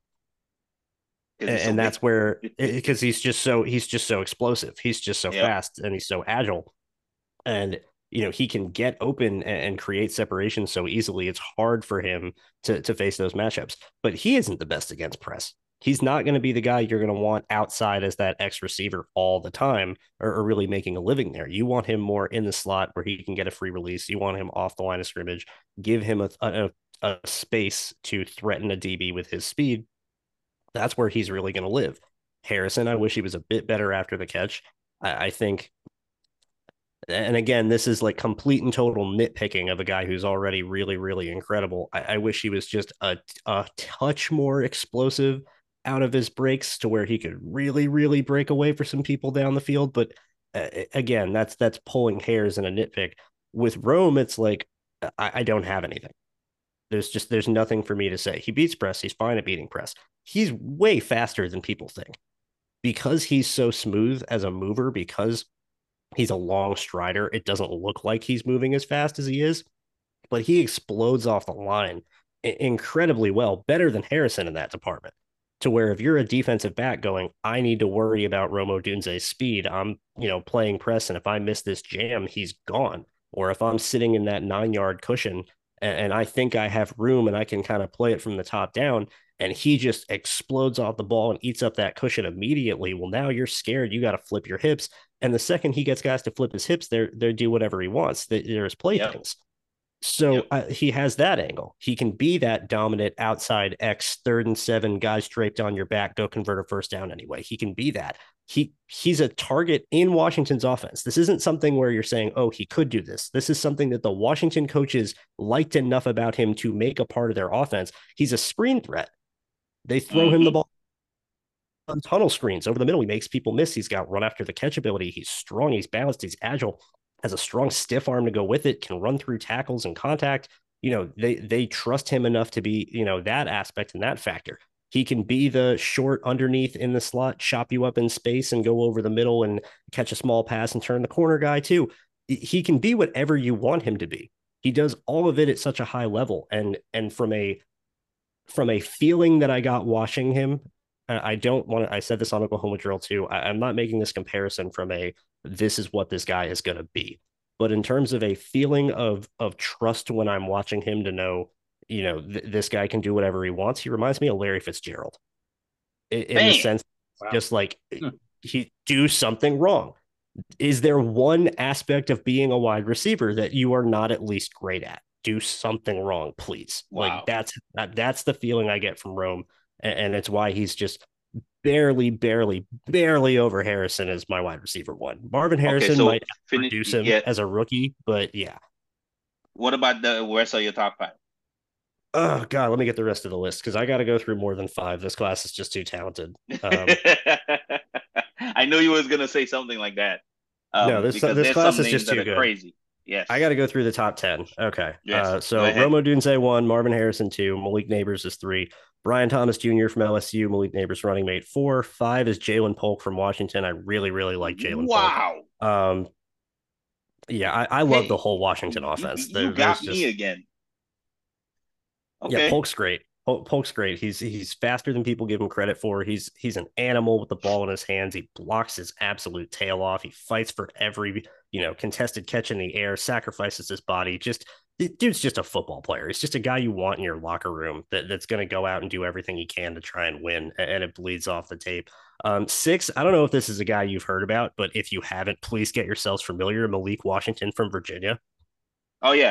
him. And that's where, because he's just so explosive. He's just so fast and he's so agile. And he can get open and create separation so easily. It's hard for him to face those matchups. But he isn't the best against press. He's not going to be the guy you're going to want outside as that X receiver all the time, or really making a living there. You want him more in the slot where he can get a free release. You want him off the line of scrimmage, give him a space to threaten a DB with his speed. That's where he's really going to live. Harrison, I wish he was a bit better after the catch. I think, and again, this is like complete and total nitpicking of a guy who's already really, really incredible. I wish he was just a touch more explosive out of his breaks to where he could really, really break away for some people down the field. But again, that's pulling hairs in a nitpick. With Rome, it's like I don't have anything. There's nothing for me to say. He beats press. He's fine at beating press. He's way faster than people think because he's so smooth as a mover, because he's a long strider. It doesn't look like he's moving as fast as he is, but he explodes off the line incredibly well, better than Harrison in that department. To where if you're a defensive back going, I need to worry about Rome Odunze's speed. I'm, playing press, and if I miss this jam, he's gone. Or if I'm sitting in that 9-yard cushion and I think I have room and I can kind of play it from the top down, and he just explodes off the ball and eats up that cushion immediately. Well, now you're scared. You got to flip your hips. And the second he gets guys to flip his hips, they do whatever he wants. There's playthings. Yep. So he has that angle. He can be that dominant outside X 3rd and 7 guys draped on your back, go convert a first down anyway. He can be that. He's a target in Washington's offense. This isn't something where you're saying, oh, he could do this. This is something that the Washington coaches liked enough about him to make a part of their offense. He's a screen threat. They throw him the ball on tunnel screens over the middle. He makes people miss. He's got run after the catch ability. He's strong. He's balanced. He's agile. Has a strong stiff arm to go with it. Can run through tackles and contact. They trust him enough to be that aspect and that factor. He can be the short underneath in the slot, chop you up in space and go over the middle and catch a small pass and turn the corner guy too. He can be whatever you want him to be. He does all of it at such a high level. And from a feeling that I got watching him, I don't want to, I said this on Oklahoma Drill too. I'm not making this comparison from this is what this guy is going to be. But in terms of a feeling of trust when I'm watching him to know, this guy can do whatever he wants, he reminds me of Larry Fitzgerald in the sense, just like he do something wrong. Is there one aspect of being a wide receiver that you are not at least great at? Do something wrong, please. Wow. Like that's the feeling I get from Rome. And it's why he's just barely over Harrison as my wide receiver one. Marvin Harrison might produce him as a rookie, but yeah. What about the rest of your top 5? Oh, God, let me get the rest of the list because I got to go through more than 5. This class is just too talented. I knew you was going to say something like that. No, this class is just too good. Crazy. Yes. I got to go through the top 10. Okay. Yes. So Rome Odunze 1, Marvin Harrison 2, Malik Nabers is 3, Brian Thomas Jr. from LSU, Malik Nabers running mate 4, 5 is Jalen Polk from Washington. I really, really like Jalen Polk. Wow. Yeah, I love the whole Washington offense. You got me again. Okay. Yeah, Polk's great. Polk's great. He's faster than people give him credit for. He's an animal with the ball in his hands. He blocks his absolute tail off. He fights for every contested catch in the air, sacrifices his body. Dude's just a football player. He's just a guy you want in your locker room that's going to go out and do everything he can to try and win, and it bleeds off the tape. 6, I don't know if this is a guy you've heard about, but if you haven't, please get yourselves familiar. Malik Washington from Virginia. Oh yeah.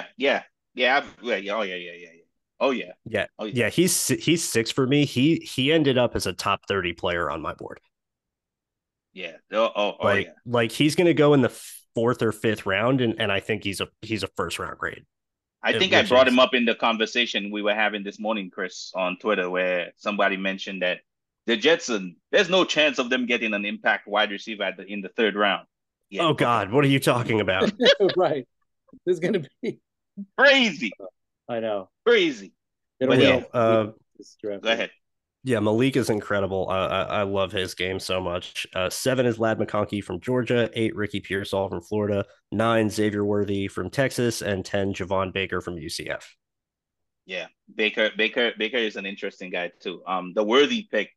Oh yeah. He's 6 for me. He ended up as a top 30 player on my board. Yeah. Like he's going to go in the 4th or 5th round, and I think he's a first round grade. I think I brought him up in the conversation we were having this morning, Chris, on Twitter, where somebody mentioned that the Jets, there's no chance of them getting an impact wide receiver in the 3rd round. Yeah. Oh God, what are you talking about? Right. This is going to be crazy. I know. Crazy. Go ahead. Yeah, Malik is incredible. I love his game so much. 7 is Ladd McConkey from Georgia, 8 Ricky Pearsall from Florida, 9 Xavier Worthy from Texas, and 10 Javon Baker from UCF. Yeah, Baker is an interesting guy too. The Worthy pick,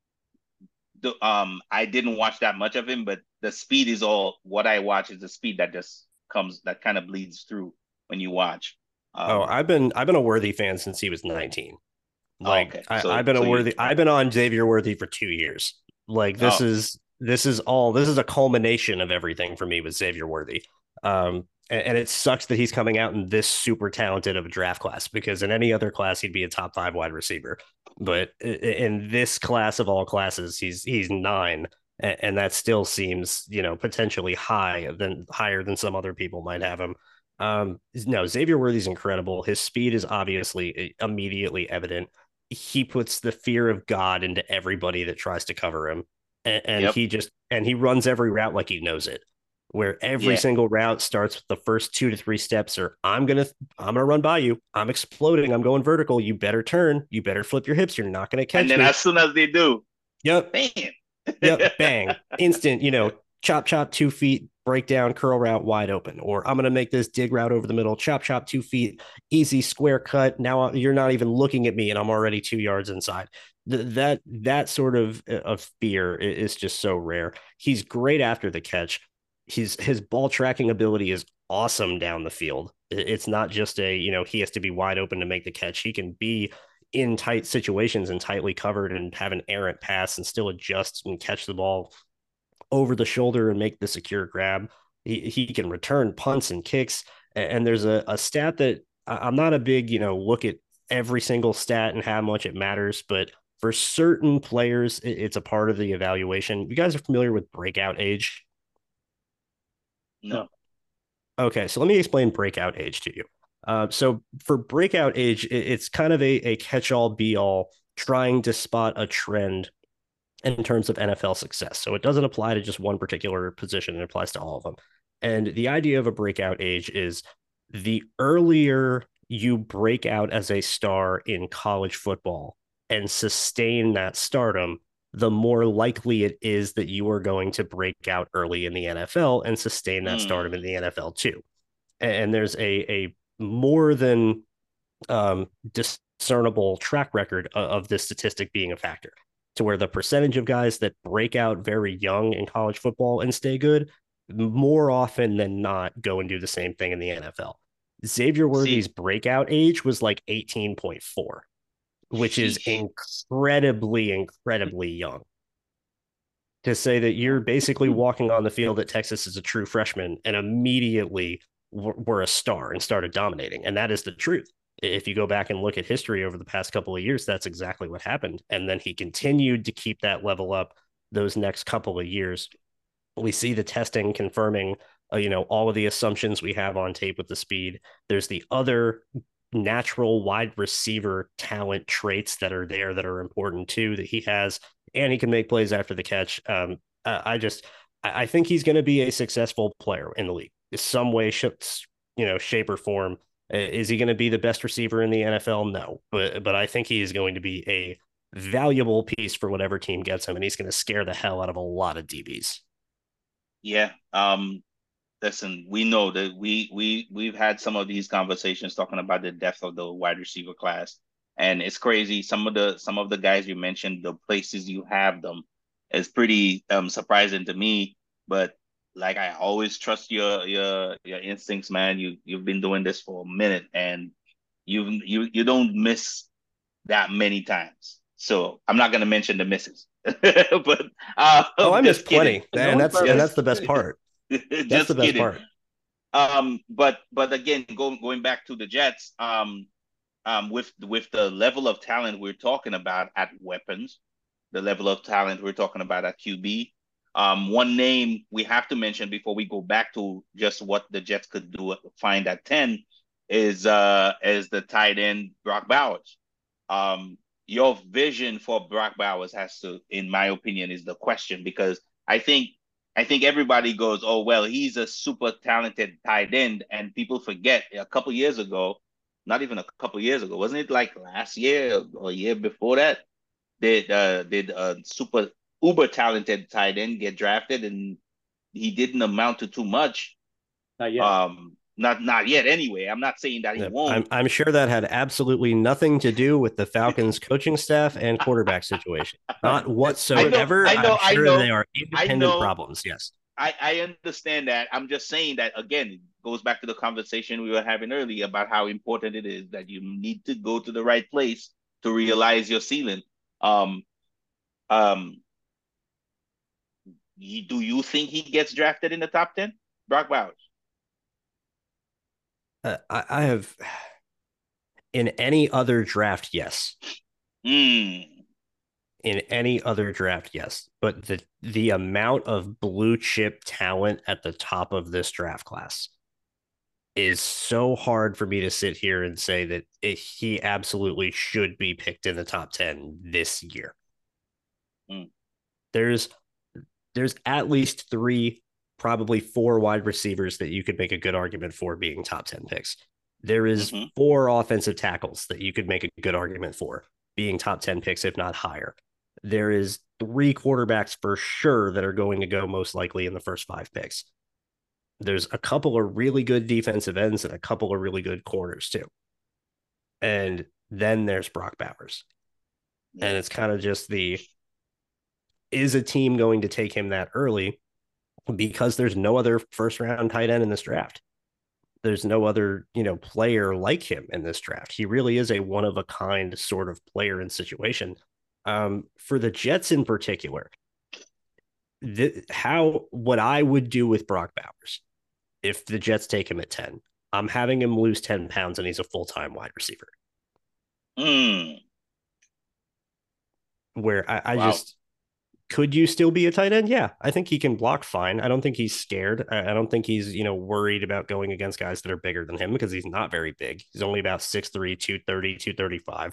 I didn't watch that much of him, but the speed is all what I watch is the speed that just kind of bleeds through when you watch. I've been a Worthy fan since he was 19. Like okay, I've been I've been on Xavier Worthy for 2 years. Like this is a culmination of everything for me with Xavier Worthy. And it sucks that he's coming out in this super talented of a draft class, because in any other class he'd be a top 5 wide receiver. But in this class of all classes, he's 9, and that still seems, potentially higher than some other people might have him. No, Xavier Worthy's incredible. His speed is obviously immediately evident. He puts the fear of God into everybody that tries to cover him, and Yep. he runs every route like he knows it. Where every single route starts with the first 2 to 3 steps are, I'm gonna run by you. I'm exploding. I'm going vertical. You better turn. You better flip your hips. You're not gonna catch me. And then as soon as they do, yep, bam. Yep, bang, instant. Chop 2 feet, breakdown, curl route, wide open. Or I'm gonna make this dig route over the middle. Chop 2 feet, easy square cut. Now you're not even looking at me, and I'm already 2 yards inside. That sort of fear is just so rare. He's great after the catch. His ball tracking ability is awesome down the field. It's not just he has to be wide open to make the catch. He can be in tight situations and tightly covered and have an errant pass and still adjust and catch the ball over the shoulder and make the secure grab. He can return punts and kicks. And there's a stat that I'm not a big, look at every single stat and how much it matters, but for certain players, it's a part of the evaluation. You guys are familiar with breakout age? No. Okay, so let me explain breakout age to you. So for breakout age, it's kind of a catch-all, be-all, trying to spot a trend in terms of NFL success. So it doesn't apply to just one particular position. It applies to all of them. And the idea of a breakout age is the earlier you break out as a star in college football and sustain that stardom, the more likely it is that you are going to break out early in the NFL and sustain that stardom in the NFL too. And there's a more than discernible track record of this statistic being a factor, to where the percentage of guys that break out very young in college football and stay good, more often than not, go and do the same thing in the NFL. Xavier Worthy's breakout age was like 18.4. Which is incredibly young. To say that you're basically walking on the field at Texas as a true freshman and immediately were a star and started dominating. And that is the truth. If you go back and look at history over the past couple of years, that's exactly what happened. And then he continued to keep that level up those next couple of years. We see the testing confirming, all of the assumptions we have on tape with the speed. There's the other natural wide receiver talent traits that are there that are important too, that he has, and he can make plays after the catch. I think he's going to be a successful player in the league in some way, shape or form. Is he going to be the best receiver in the NFL? No, but I think he is going to be a valuable piece for whatever team gets him, and he's going to scare the hell out of a lot of DBs. Yeah. Listen, we know that we've had some of these conversations talking about the depth of the wide receiver class, and it's crazy. Some of the guys you mentioned, the places you have them, is pretty surprising to me. But like, I always trust your instincts, man. You've been doing this for a minute, and you don't miss that many times. So I'm not gonna mention the misses, but I missed plenty, and that's the best part. That's the best part. But again, going back to the Jets, with the level of talent we're talking about at weapons, the level of talent we're talking about at QB, one name we have to mention before we go back to just what the Jets could find at 10 is the tight end Brock Bowers. Your vision for Brock Bowers has to, in my opinion, is the question, because I think everybody goes, oh, well, he's a super talented tight end. And people forget a couple years ago, not even a couple years ago, wasn't it like last year or a year before that, did a super uber talented tight end get drafted, and he didn't amount to too much. Not yet. Not yet anyway. I'm not saying that he won't. I'm sure that had absolutely nothing to do with the Falcons coaching staff and quarterback situation. Not whatsoever. I know. They are independent problems. Yes. I understand that. I'm just saying that, again, goes back to the conversation we were having earlier about how important it is that you need to go to the right place to realize your ceiling. Um, um, do you think he gets drafted in the top 10? Brock Bowers. I have in any other draft, yes. Mm. In any other draft, yes. But the amount of blue chip talent at the top of this draft class is so hard for me to sit here and say that he absolutely should be picked in the top 10 this year. Mm. There's at least 3, probably 4 wide receivers that you could make a good argument for being top 10 picks. There is 4 offensive tackles that you could make a good argument for being top 10 picks, if not higher. There is 3 quarterbacks for sure that are going to go most likely in the first 5 picks. There's a couple of really good defensive ends and a couple of really good corners too. And then there's Brock Bowers. Yeah. And it's kind of just is a team going to take him that early? Because there's no other first round tight end in this draft. There's no other, player like him in this draft. He really is a one of a kind sort of player and situation. For the Jets in particular, what I would do with Brock Bowers if the Jets take him at 10, I'm having him lose 10 pounds and he's a full-time wide receiver. Where I just, could you still be a tight end? Yeah, I think he can block fine. I don't think he's scared. I don't think he's, worried about going against guys that are bigger than him because he's not very big. He's only about 6'3", 230, 235.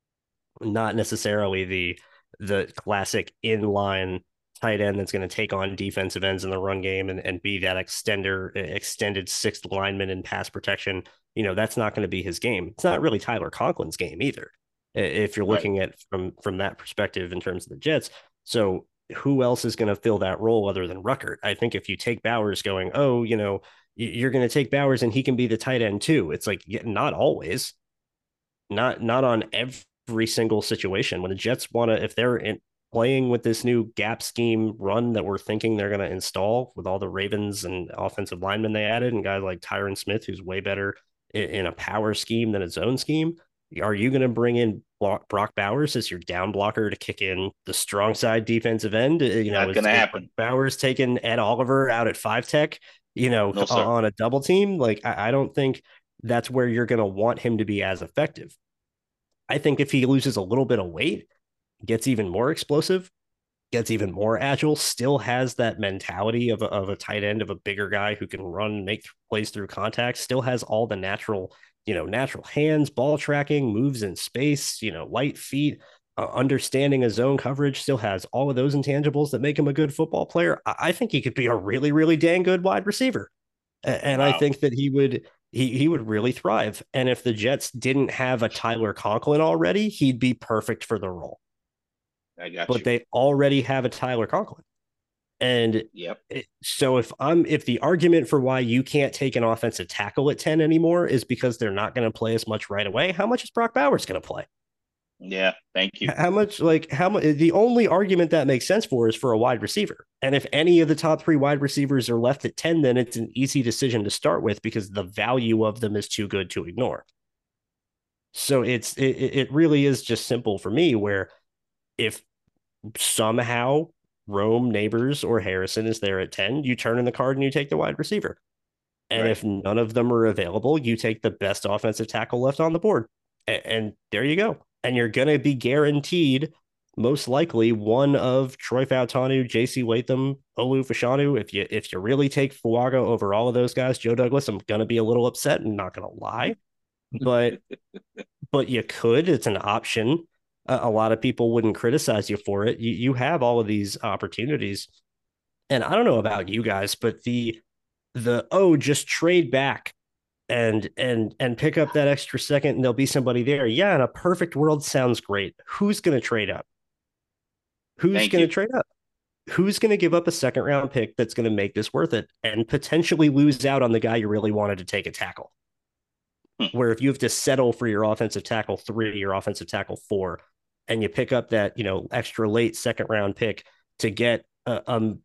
Not necessarily the classic inline tight end that's going to take on defensive ends in the run game and be that extended sixth lineman in pass protection. That's not going to be his game. It's not really Tyler Conklin's game either, if you're looking at from that perspective in terms of the Jets. So who else is going to fill that role other than Ruckert? I think if you take Bowers going, you're going to take Bowers and he can be the tight end too. It's like, not always, not on every single situation. When the Jets want to, if they're playing with this new gap scheme run that we're thinking they're going to install with all the Ravens and offensive linemen they added and guys like Tyron Smith, who's way better in a power scheme than a zone scheme, are you going to bring in Brock Bowers as your down blocker to kick in the strong side defensive end? Not going to happen. Bowers taking Ed Oliver out at 5 tech, no, on a double team. Like, I don't think that's where you're going to want him to be as effective. I think if he loses a little bit of weight, gets even more explosive, gets even more agile, still has that mentality of a tight end, of a bigger guy who can run, make plays through contact, still has all the natural hands, ball tracking, moves in space, light feet, understanding a zone coverage, still has all of those intangibles that make him a good football player. I think he could be a really, really dang good wide receiver. And I think that he would really thrive. And if the Jets didn't have a Tyler Conklin already, he'd be perfect for the role. But they already have a Tyler Conklin. And so if the argument for why you can't take an offensive tackle at 10 anymore is because they're not going to play as much right away, how much is Brock Bowers going to play? Yeah, thank you. How much? The only argument that makes sense for is for a wide receiver. And if any of the top 3 wide receivers are left at 10, then it's an easy decision to start with because the value of them is too good to ignore. So it really is just simple for me, where if somehow Rome, Neighbors, or Harrison is there at 10, you turn in the card and you take the wide receiver. And if none of them are available, you take the best offensive tackle left on the board. And there you go. And you're going to be guaranteed, most likely, one of Troy Fautanu, J.C. Latham, Olu Fashanu. If you really take Fuaga over all of those guys, Joe Douglas, I'm going to be a little upset and not going to lie. But you could. It's an option. A lot of people wouldn't criticize you for it. You have all of these opportunities. And I don't know about you guys, but just trade back and pick up that extra second and there'll be somebody there. Yeah, in a perfect world sounds great. Who's going to trade up? Who's going to trade up? Who's going to give up a second round pick that's going to make this worth it and potentially lose out on the guy you really wanted to take a tackle? Where if you have to settle for your offensive tackle 3, your offensive tackle 4, and you pick up that, extra late second round pick to get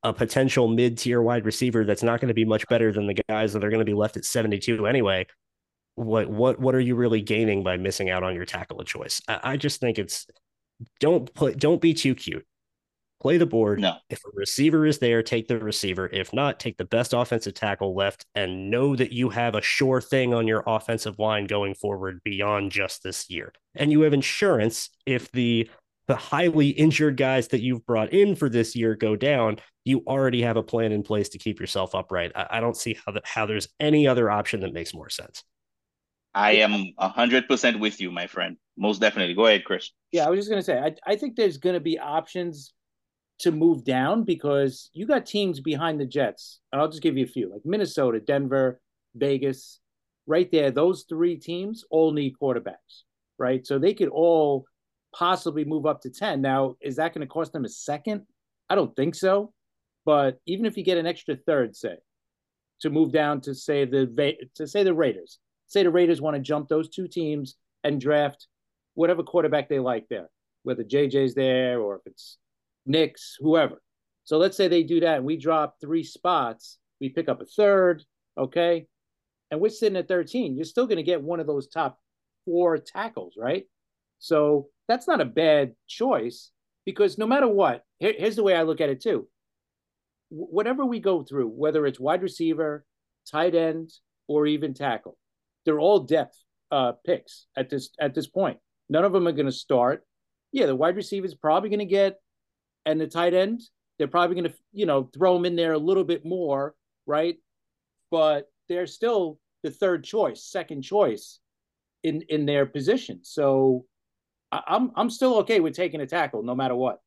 a potential mid-tier wide receiver that's not going to be much better than the guys that are going to be left at 72 anyway, what are you really gaining by missing out on your tackle of choice? I just think it's don't be too cute. Play the board. No. If a receiver is there, take the receiver. If not, take the best offensive tackle left and know that you have a sure thing on your offensive line going forward beyond just this year. And you have insurance if the highly injured guys that you've brought in for this year go down, you already have a plan in place to keep yourself upright. I don't see how there's any other option that makes more sense. I am 100% with you, my friend. Most definitely. Go ahead, Chris. Yeah, I was just going to say, I think there's going to be options to move down because you got teams behind the Jets. And I'll just give you a few, like Minnesota, Denver, Vegas, right there. Those three teams all need quarterbacks, right? So they could all possibly move up to 10. Now, is that going to cost them a second? I don't think so. But even if you get an extra third, say, to move down to say the Raiders, say the Raiders want to jump those two teams and draft whatever quarterback they like there, whether JJ's there or if it's Knicks, whoever. So let's say they do that and we drop 3 spots. We pick up a third, okay? And we're sitting at 13. You're still going to get one of those top 4 tackles, right? So that's not a bad choice because no matter what, here's the way I look at it too. Whatever we go through, whether it's wide receiver, tight end, or even tackle, they're all depth picks at this point. None of them are going to start. Yeah, the wide receiver is probably going to get, and the tight end, they're probably going to, throw them in there a little bit more, right? But they're still the third choice, second choice in their position. So I'm still okay with taking a tackle no matter what.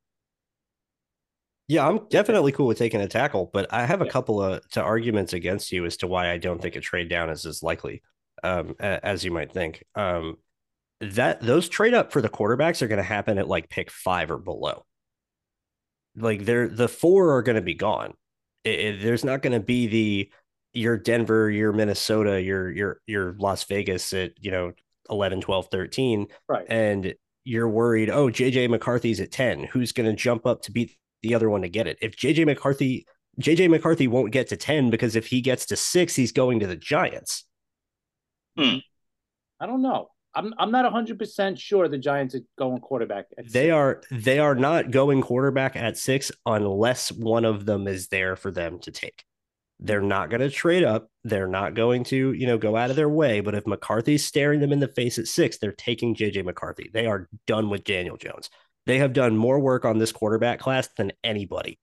Yeah, I'm definitely cool with taking a tackle, but I have a couple of arguments against you as to why I don't think a trade down is as likely as you might think. That those trade up for the quarterbacks are going to happen at like pick 5 or below. Like the 4 are going to be gone. There's not going to be your Denver, your Minnesota, your Las Vegas at 11, 12, 13, right? And you're worried, oh, JJ McCarthy's at 10. Who's going to jump up to beat the other one to get it? If JJ McCarthy won't get to 10 because if he gets to 6, he's going to the Giants. I don't know. I'm not 100% sure the Giants are going quarterback at 6. They are not going quarterback at 6 unless one of them is there for them to take. They're not going to trade up. They're not going to, go out of their way. But if McCarthy's staring them in the face at 6, they're taking JJ McCarthy. They are done with Daniel Jones. They have done more work on this quarterback class than anybody.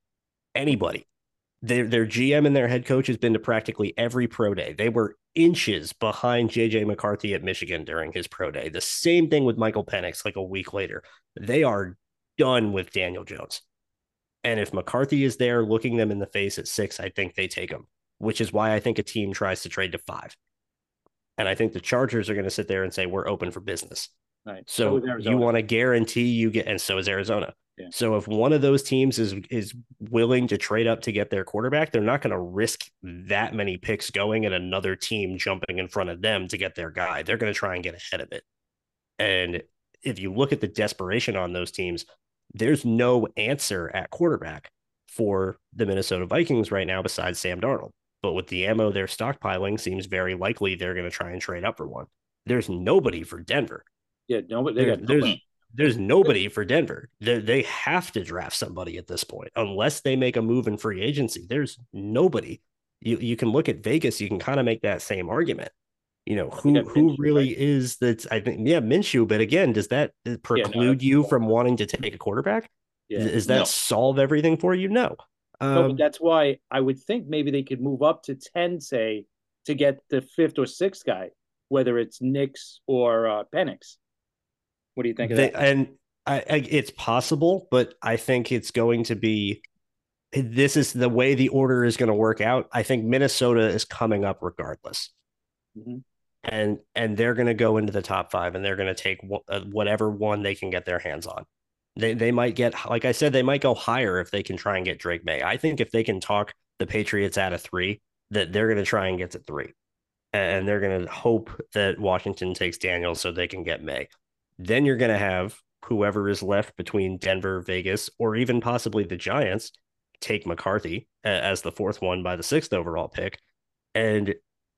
Their GM and their head coach has been to practically every pro day. They were inches behind JJ McCarthy at Michigan during his pro day. The same thing with Michael Penix like a week later. They are done with Daniel Jones. And if McCarthy is there looking them in the face at 6, I think they take him, which is why I think a team tries to trade to 5. And I think the Chargers are going to sit there and say, we're open for business. Right. So you want to guarantee you get, and so is Arizona. Yeah. So if one of those teams is willing to trade up to get their quarterback, they're not going to risk that many picks going and another team jumping in front of them to get their guy. They're going to try and get ahead of it. And if you look at the desperation on those teams, there's no answer at quarterback for the Minnesota Vikings right now besides Sam Darnold. But with the ammo they're stockpiling, seems very likely they're going to try and trade up for one. There's nobody for Denver. Yeah, nobody. There's nobody for Denver. They have to draft somebody at this point, unless they make a move in free agency. There's nobody. You can look at Vegas. You can kind of make that same argument. Who really is that? I think, Minshew. But again, does that preclude you from wanting to take a quarterback? Yeah. Does that solve everything for you? No. No, but that's why I would think maybe they could move up to 10, say, to get the 5th or 6th guy, whether it's Knicks or Penix. What do you think of that? And it's possible, but I think it's going to be. This is the way the order is going to work out. I think Minnesota is coming up regardless. Mm-hmm. And they're going to go into the top 5 and they're going to take whatever one they can get their hands on. They might get, like I said, they might go higher if they can try and get Drake May. I think if they can talk the Patriots out of 3, that they're going to try and get to 3. And they're going to hope that Washington takes Daniels so they can get May. Then you're going to have whoever is left between Denver, Vegas, or even possibly the Giants take McCarthy as the fourth one by the 6th overall pick. And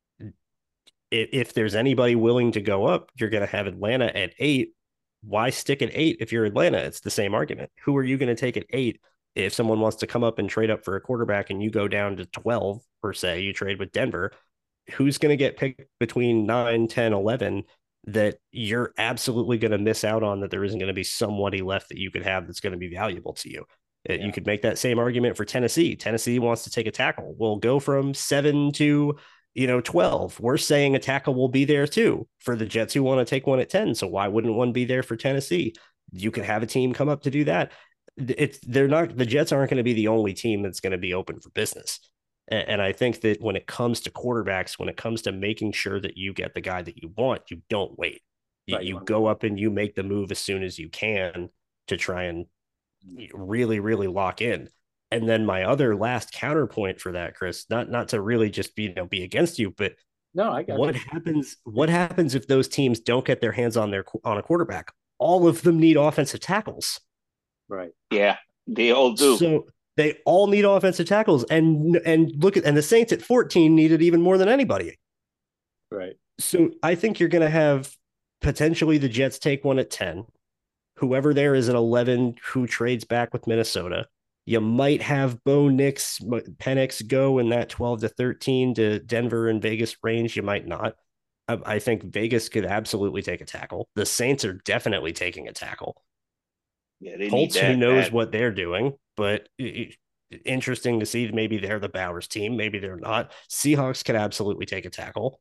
if there's anybody willing to go up, you're going to have Atlanta at 8. Why stick at 8 if you're Atlanta? It's the same argument. Who are you going to take at 8 if someone wants to come up and trade up for a quarterback and you go down to 12, per se, you trade with Denver? Who's going to get picked between 9, 10, 11 that you're absolutely going to miss out on, that there isn't going to be somebody left that you could have that's going to be valuable to you? Yeah. You could make that same argument for Tennessee. Tennessee wants to take a tackle. We'll go from 7 to 12. We're saying a tackle will be there too for the Jets who want to take one at 10. So why wouldn't one be there for Tennessee? You could have a team come up to do that. The Jets aren't going to be the only team that's going to be open for business. And I think that when it comes to quarterbacks, when it comes to making sure that you get the guy that you want, you don't wait. Right, you go up and you make the move as soon as you can to try and really, really lock in. And then my other last counterpoint for that, Chris, not to really just be against you, but no, I got what happens. What happens if those teams don't get their hands on a quarterback? All of them need offensive tackles. Right. Yeah, they all do. So they all need offensive tackles, and the Saints at 14 need it even more than anybody. Right. So I think you're going to have potentially the Jets take one at 10. Whoever there is at 11 who trades back with Minnesota. You might have Bo Nix, Penix go in that 12 to 13 to Denver and Vegas range. You might not. I think Vegas could absolutely take a tackle. The Saints are definitely taking a tackle. Yeah, they Colts, need that, who knows what they're doing, but interesting to see. Maybe they're the Bowers team. Maybe they're not. Seahawks could absolutely take a tackle.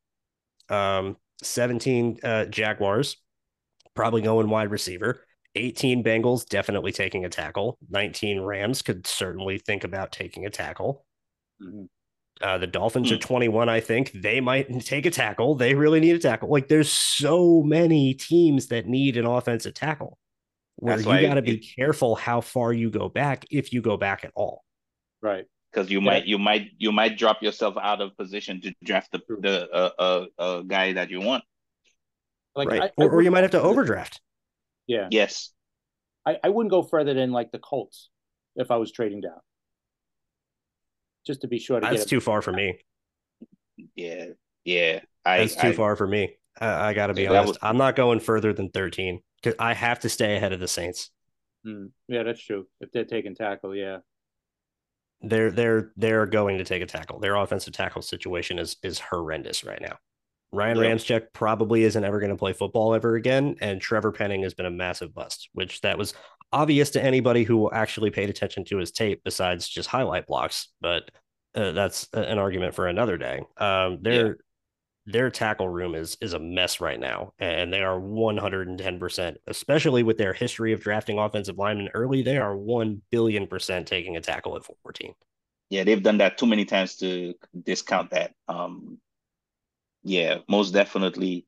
17 Jaguars, probably going wide receiver. 18 Bengals, definitely taking a tackle. 19 Rams could certainly think about taking a tackle. Mm-hmm. The Dolphins are 21, I think. They might take a tackle. They really need a tackle. Like, there's so many teams that need an offensive tackle where you got to be careful how far you go back, if you go back at all. Right. Because you might drop yourself out of position to draft the guy that you want. Like, right. Or you might have to overdraft. Yeah. Yes. I wouldn't go further than like the Colts if I was trading down. Just to be sure to That's too far for me. Yeah. That's too far for me. I got to be honest. I'm not going further than 13 because I have to stay ahead of the Saints. Yeah, that's true. If they're taking tackle, yeah. They're going to take a tackle. Their offensive tackle situation is horrendous right now. Ryan Ramczyk probably isn't ever going to play football ever again, and Trevor Penning has been a massive bust, which that was obvious to anybody who actually paid attention to his tape besides just highlight blocks, but that's an argument for another day. Their tackle room is a mess right now, and they are 110%, especially with their history of drafting offensive linemen early. They are 1,000,000,000% taking a tackle at 14. Yeah, they've done that too many times to discount that. Yeah, most definitely.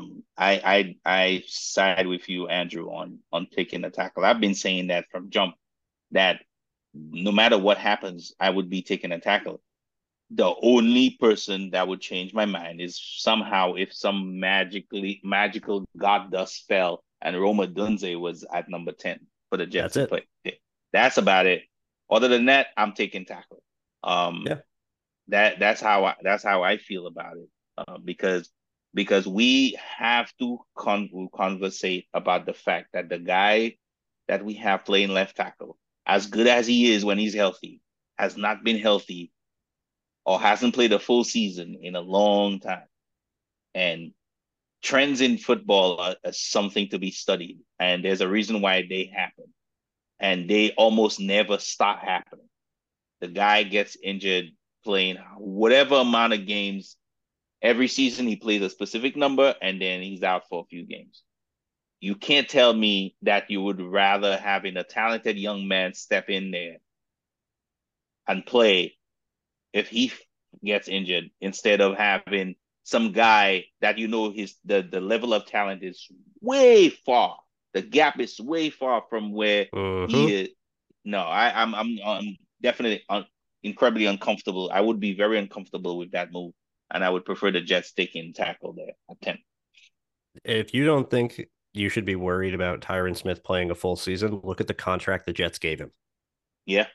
I side with you, Andrew, on taking a tackle. I've been saying that from jump, that no matter what happens, I would be taking a tackle. The only person that would change my mind is somehow if some magical god dust fell and Rome Odunze was at number 10 for the Jets to play. That's about it. Other than that, I'm taking tackle. That's how I feel about it. Because we have to conversate about the fact that the guy that we have playing left tackle, as good as he is when he's healthy, has not been healthy or hasn't played a full season in a long time. And trends in football are something to be studied, and there's a reason why they happen, and they almost never stop happening. The guy gets injured playing whatever amount of games. Every season he plays a specific number and then he's out for a few games. You can't tell me that you would rather having a talented young man step in there and play if he gets injured instead of having some guy that the level of talent is way far. The gap is way far from where he is. No, I'm definitely incredibly uncomfortable. I would be very uncomfortable with that move. And I would prefer the Jets taking tackle there at 10. If you don't think you should be worried about Tyron Smith playing a full season, look at the contract the Jets gave him. Yeah.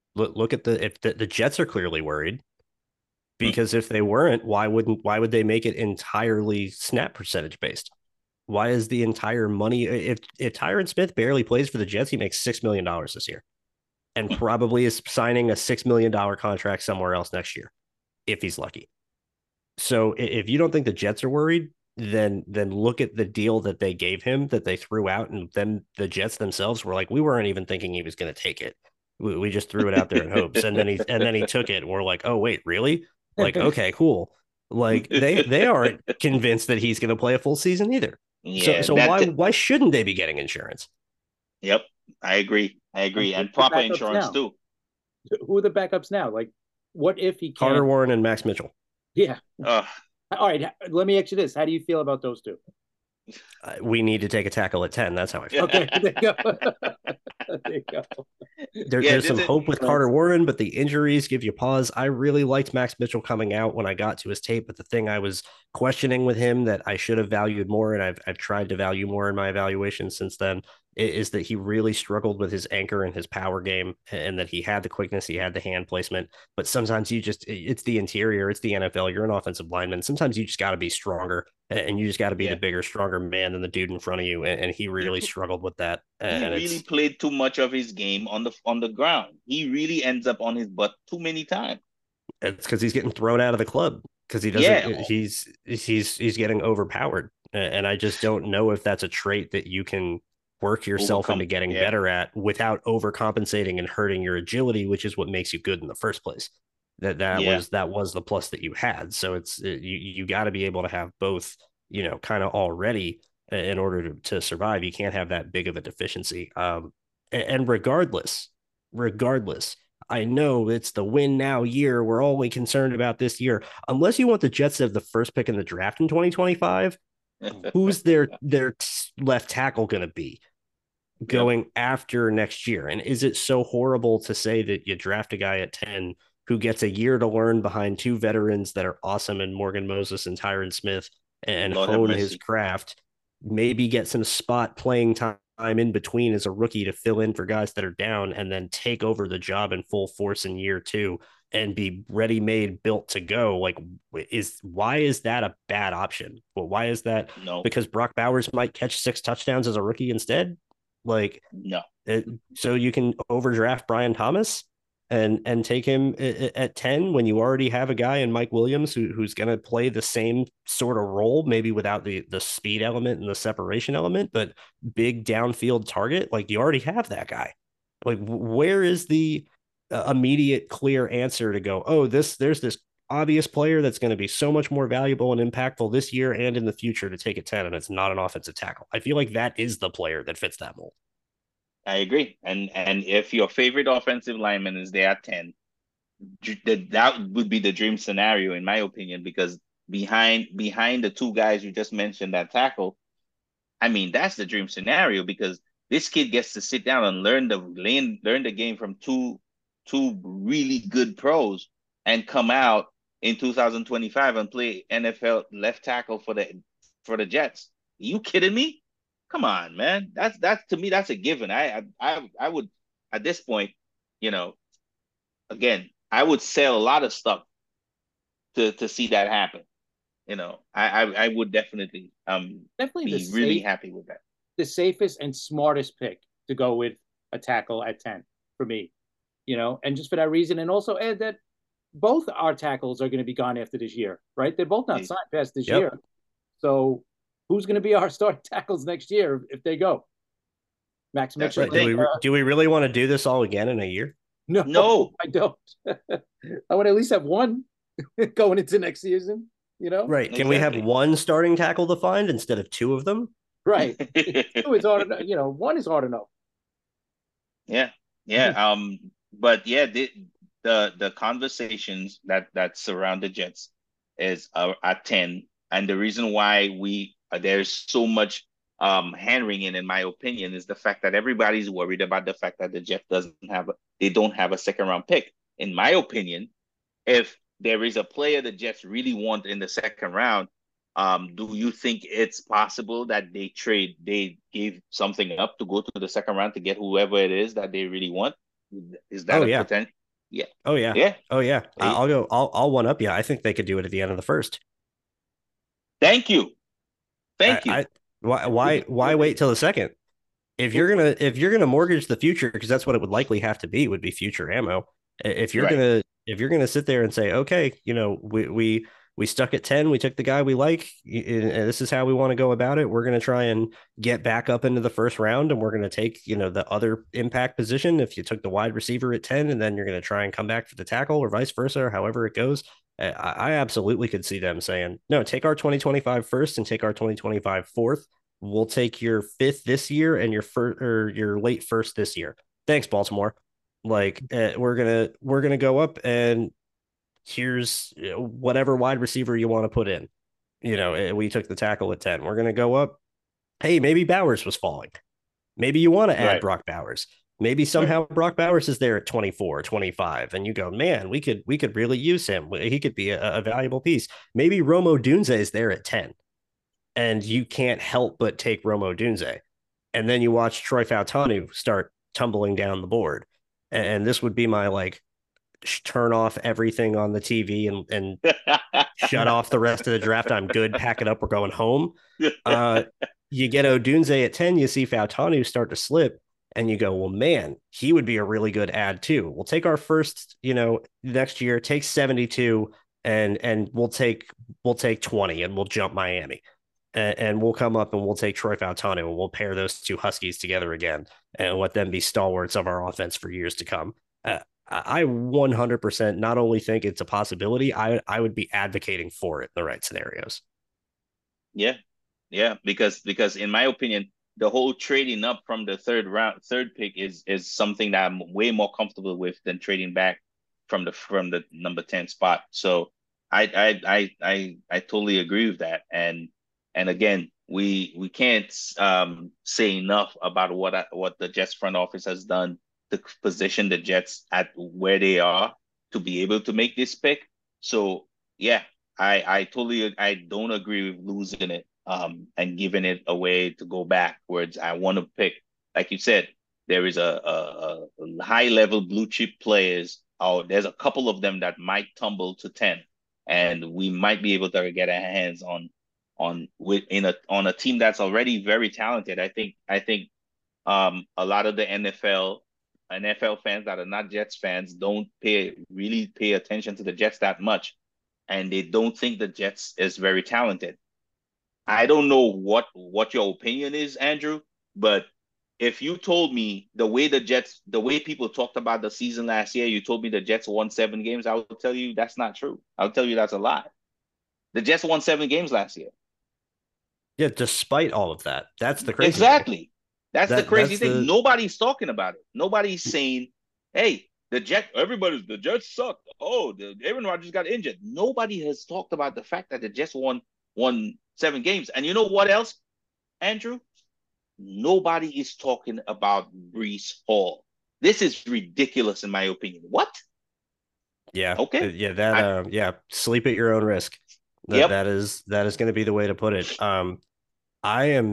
Look at the Jets are clearly worried, Hmm. because if they weren't, why would they make it entirely snap percentage based? Why is the entire money, if Tyron Smith barely plays for the Jets, he makes $6 million this year and probably is signing a $6 million contract somewhere else next year if he's lucky. So if you don't think the Jets are worried, then look at the deal that they gave him, that they threw out, and then the Jets themselves were like, we weren't even thinking he was going to take it. We just threw it out there in hopes, and then he took it, and we're like, oh wait, really? Like, okay, cool. Like they aren't convinced that he's going to play a full season either. So Yeah, so why shouldn't they be getting insurance? yep, I agree. And who's And the proper backups insurance now? too. Who are the backups now? Like, what if he Carter can't? Warren and Max Mitchell. Yeah. Uh, All right. Let me ask you this: how do you feel about those two? We need to take a tackle at 10. That's how I feel. Okay, there you go. There you go. yeah, There's this some is hope with Carter Warren, but the injuries give you pause. I really liked Max Mitchell coming out when I got to his tape, but the thing I was questioning with him that I should have valued more, and I've tried to value more in my evaluation since then, is that he really struggled with his anchor and his power game, and that he had the quickness, he had the hand placement, but sometimes it's the interior, it's the NFL. You're an offensive lineman. Sometimes you just got to be stronger, and you just got to be the yeah. bigger, stronger man than the dude in front of you. And he He really struggled with that. he And really it's played too much of his game on the ground. He really ends up on his butt too many times. It's because he's getting thrown out of the club because he doesn't. Yeah, He's getting overpowered, and I just don't know if that's a trait that you can work yourself into overcome. getting Yeah, better at without overcompensating and hurting your agility, which is what makes you good in the first place. That yeah, was the plus that you had. So you got to be able to have both, kind of already in order to survive. You can't have that big of a deficiency. And regardless, I know it's the win now year. We're only concerned about this year. Unless you want the Jets to have the first pick in the draft in 2025, who's their left tackle going to be yep. going after next year? And is it so horrible to say that you draft a guy at 10 who gets a year to learn behind two veterans that are awesome in Morgan Moses and Tyron Smith and Lord have hone his mercy. craft, maybe get some spot playing time in between as a rookie to fill in for guys that are down, and then take over the job in full force in year two and be ready made, built to go? Like, why is that a bad option? Well, why is that? No, Because Brock Bowers might catch 6 touchdowns as a rookie instead. Like, no, so you can overdraft Brian Thomas and take him at 10 when you already have a guy in Mike Williams who's going to play the same sort of role, maybe without the speed element and the separation element, but big downfield target. Like, you already have that guy. Like, where is the immediate clear answer to go, oh, there's this obvious player that's going to be so much more valuable and impactful this year and in the future to take a 10, and it's not an offensive tackle? I feel like that is the player that fits that mold. I agree. And if your favorite offensive lineman is there at 10, that would be the dream scenario, in my opinion, because behind the two guys you just mentioned that tackle, I mean, that's the dream scenario because this kid gets to sit down and learn the game from two really good pros and come out in 2025 and play NFL left tackle for the Jets. Are you kidding me? Come on, man. That's to me that's a given. I would at this point, you know, again, I would sell a lot of stuff to see that happen. I would definitely Definitely be really happy with that. the safest and smartest pick to go with a tackle at 10 for me, and just for that reason. And also add that both our tackles are going to be gone after this year, right? They're both not signed past this Yep. year. So who's going to be our starting tackles next year if they go? Max That's Mitchell. the thing. Do we really want to do this all again in a year? No, No. I don't. I want to at least have one going into next season, Right. Can we have Exactly. one starting tackle to find instead of two of them? Right. Two is hard enough. One is hard enough. Yeah, yeah. But yeah, the conversations that surround the Jets is at 10, and the reason why there's so much hand wringing, in my opinion, is the fact that everybody's worried about the fact that the Jets they don't have a second round pick. In my opinion, if there is a player the Jets really want in the second round, do you think it's possible that they give something up to go to the second round to get whoever it is that they really want? Is that Oh a yeah. potential? Yeah. Oh yeah. Yeah. Oh yeah. Eh, I'll go. I'll one up you. I think they could do it at the end of the first. Thank you. Thank you. I why wait till the second? If you're gonna mortgage the future, because that's what it would likely have to be, would be future ammo. Right. If you're gonna sit there and say, okay, we stuck at 10, we took the guy we like, and this is how we want to go about it. We're gonna try and get back up into the first round, and we're gonna take the other impact position. If you took the wide receiver at 10, and then you're gonna try and come back for the tackle, or vice versa, or however it goes. I absolutely could see them saying, no, take our 2025 first and take our 2025 fourth. We'll take your fifth this year and your first or your late first this year. Thanks, Baltimore. Like we're gonna go up and here's whatever wide receiver you want to put in. We took the tackle at 10. We're gonna go up. Hey, maybe Bowers was falling. Maybe you want to add Right. Brock Bowers. Maybe Right. somehow Brock Bowers is there at 24, 25, and you go, man, we could really use him. He could be a valuable piece. Maybe Romo Dunze is there at 10 and you can't help but take Romo Dunze. And then you watch Troy Fautanu start tumbling down the board. And this would be my like turn off everything on the TV and shut off the rest of the draft. I'm good. Pack it up. We're going home. Uh, you get Odunze at 10, you see Fautanu start to slip, and you go, well, man, he would be a really good ad too. We'll take our first, next year, take 72, and we'll take 20 and we'll jump Miami. And we'll come up and we'll take Troy Fautanu and we'll pair those two Huskies together again and let them be stalwarts of our offense for years to come. I 100% not only think it's a possibility, I would be advocating for it in the right scenarios. Yeah. Yeah. Because in my opinion, the whole trading up from the third pick is something that I'm way more comfortable with than trading back from the number 10 spot. So I totally agree with that. And again, we can't say enough about what the Jets front office has done to position the Jets at where they are to be able to make this pick. So yeah, I don't agree with losing it and giving it away to go backwards. I want to pick, like you said, there is a high level blue chip players. Oh, there's a couple of them that might tumble to 10, and we might be able to get our hands on a team that's already very talented. I think a lot of the NFL fans that are not Jets fans don't really pay attention to the Jets that much, and they don't think the Jets is very talented. I don't know what your opinion is, Andrew, but if you told me the way people talked about the season last year, you told me the Jets won 7 games, I would tell you that's not true. I'll tell you that's a lie. The Jets won 7 games last year. Yeah, despite all of that, that's the crazy thing. Exactly. That's the crazy That's thing. the Nobody's talking about it. Nobody's saying, "Hey, the Jets suck. Oh, Aaron Rodgers got injured." Nobody has talked about the fact that the Jets won 7 games. And you know what else, Andrew? Nobody is talking about Brees Hall. This is ridiculous, in my opinion. What? yeah, Okay. yeah, that I yeah, sleep at your own risk. That Yep. that is that is going to be the way to put it. I am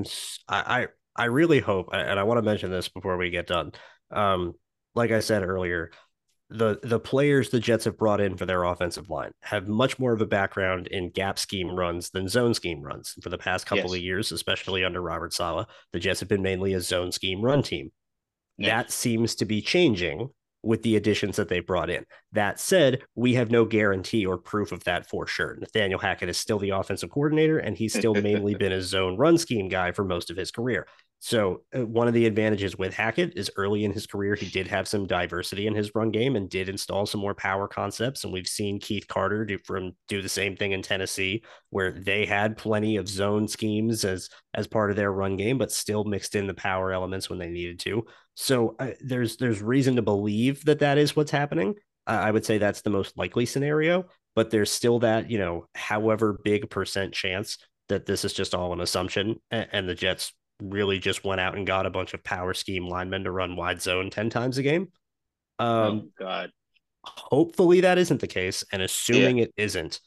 I really hope, and I want to mention this before we get done. Um, like I said earlier, the players the Jets have brought in for their offensive line have much more of a background in gap scheme runs than zone scheme runs. For the past couple of Yes. years, especially under Robert Saleh, the Jets have been mainly a zone scheme run team. That Yes. seems to be changing with the additions that they brought in. That said, we have no guarantee or proof of that for sure. Nathaniel Hackett is still the offensive coordinator, and he's still mainly been a zone run scheme guy for most of his career. So one of the advantages with Hackett is early in his career, he did have some diversity in his run game and did install some more power concepts. And we've seen Keith Carter do the same thing in Tennessee, where they had plenty of zone schemes as part of their run game, but still mixed in the power elements when they needed to. So there's reason to believe that is what's happening. I would say that's the most likely scenario, but there's still that however big percent chance that this is just all an assumption, and the Jets really just went out and got a bunch of power scheme linemen to run wide zone 10 times a game. Oh Um, God. Hopefully that isn't the case, and Yeah. assuming it isn't,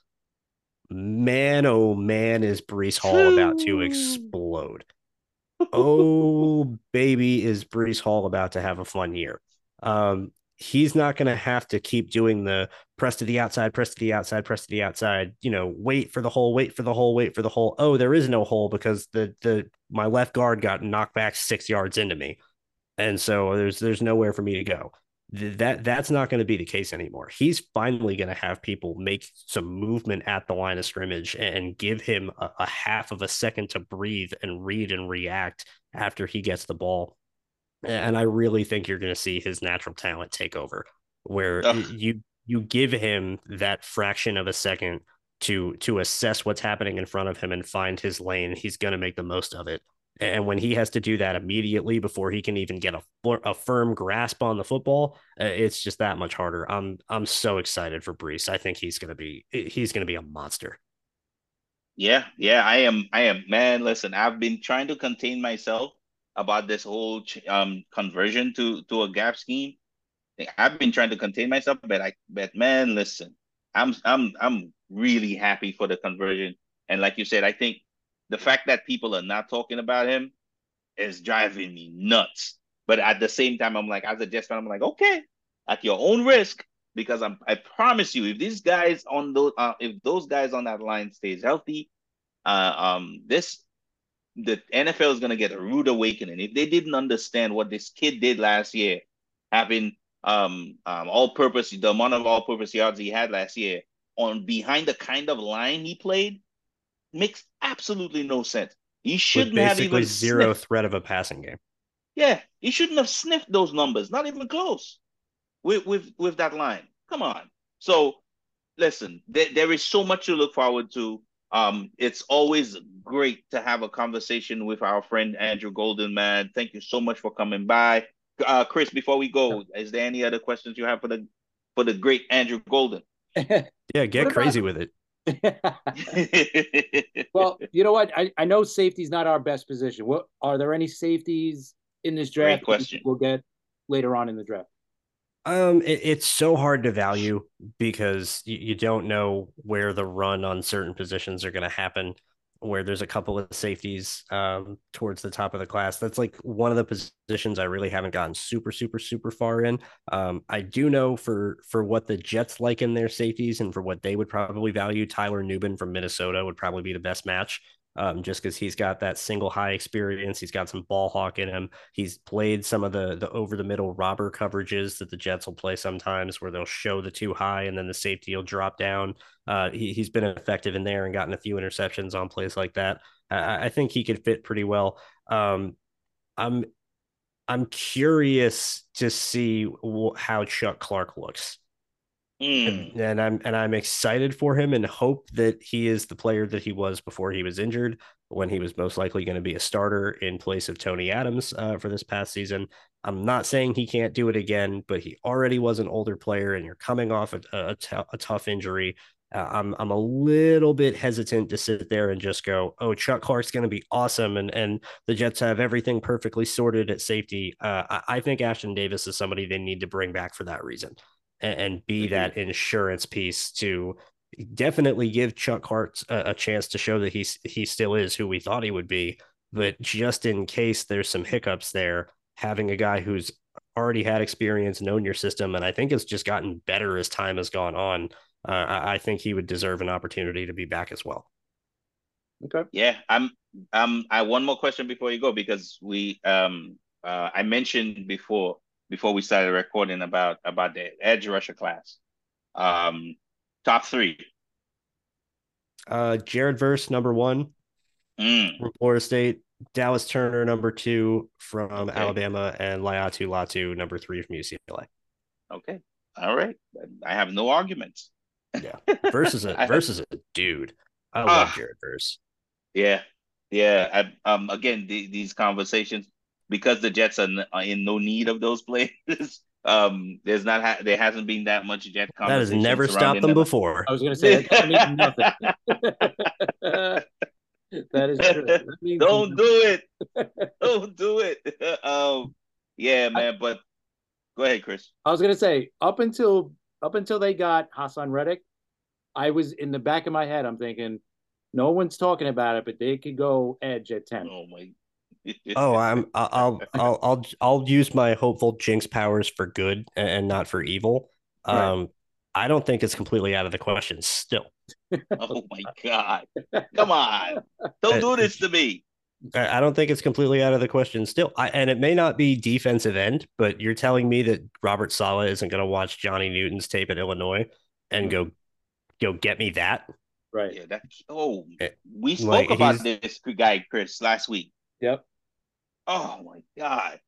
man, oh man, is Brees Hall about to Phew. explode. Oh baby, is Brees Hall about to have a fun year. he's not going to have to keep doing the press to the outside, press to the outside, press to the outside, wait for the hole, wait for the hole, wait for the hole. Oh, there is no hole because my left guard got knocked back 6 yards into me. And so there's nowhere for me to go. That's not going to be the case anymore. He's finally going to have people make some movement at the line of scrimmage and give him a half of a second to breathe and read and react after he gets the ball. And I really think you're going to see his natural talent take over, where you give him that fraction of a second to assess what's happening in front of him and find his lane. He's going to make the most of it. And when he has to do that immediately before he can even get a firm grasp on the football, it's just that much harder. I'm so excited for Breece. I think he's going to be a monster. Yeah, I am. Man, listen, I've been trying to contain myself about this whole conversion to a gap scheme. I've been trying to contain myself, but man, listen, I'm really happy for the conversion. And like you said, I think the fact that people are not talking about him is driving me nuts. But at the same time, I'm like, as a Jets fan, I'm like, okay, at your own risk, because I promise you, if these guys on those if those guys on that line stays healthy, the NFL is gonna get a rude awakening. If they didn't understand what this kid did last year, having all-purpose, the amount of all-purpose yards he had last year on behind the kind of line he played, makes absolutely no sense. He shouldn't have even zero threat of a passing game. Yeah, he shouldn't have sniffed those numbers, not even close with that line. Come on. So listen, there is so much to look forward to. It's always great to have a conversation with our friend Andrew Golden, man. Thank you so much for coming by. Chris, before we go, is there any other questions you have for the great Andrew Golden? Yeah, get crazy with it. Well, you know what? I know safety's not our best position. What are there any safeties in this draft? Great question. We'll get later on in the draft. It's so hard to value because you don't know where the run on certain positions are going to happen, where there's a couple of safeties towards the top of the class. That's like one of the positions I really haven't gotten super far in. I do know for what the Jets like in their safeties and for what they would probably value, Tyler Nubin from Minnesota would probably be the best match. Just because he's got that single high experience. He's got some ball hawk in him. He's played some of the over the middle robber coverages that the Jets will play sometimes where they'll show the too high and then the safety will drop down. He's been effective in there and gotten a few interceptions on plays like that. I think he could fit pretty well. I'm curious to see how Chuck Clark looks. And I'm excited for him and hope that he is the player that he was before he was injured, when he was most likely going to be a starter in place of Tony Adams for this past season. I'm not saying he can't do it again, but he already was an older player, and you're coming off a tough injury. I'm a little bit hesitant to sit there and just go, oh, Chuck Clark's going to be awesome, and the Jets have everything perfectly sorted at safety. I think Ashton Davis is somebody they need to bring back for that reason. And be that insurance piece to definitely give Chuck Hart a chance to show that he still is who we thought he would be. But just in case there's some hiccups there, having a guy who's already had experience, known your system, and I think has just gotten better as time has gone on, I think he would deserve an opportunity to be back as well. Okay. Yeah, I one more question before you go, because I mentioned before we started recording about the edge rusher class. Top three. Jared Verse, number one from Florida State. Dallas Turner, number two from Alabama, and Laiatu Latu, number three from UCLA. Okay. All right. I have no arguments. Yeah. Verse is a dude. I love Jared Verse. Yeah. Again, these conversations, because the Jets are in no need of those players. There hasn't been that much Jet conversation. That has never stopped them before. I was going to say that means nothing. That is true. Don't do it. Don't do it. Yeah, man. But go ahead, Chris. I was going to say, up until they got Hassan Reddick, I was in the back of my head, I'm thinking, no one's talking about it, but they could go edge at 10. Oh my! Oh, I'll use my hopeful jinx powers for good and not for evil. Right. I don't think it's completely out of the question still. Oh my God. Come on. Don't do this to me. I don't think it's completely out of the question still. And it may not be defensive end, but you're telling me that Robert Saleh isn't going to watch Johnny Newton's tape at Illinois and go get me that. Right. Yeah, we Like spoke about this guy, Chris, last week. Yep. Oh my God.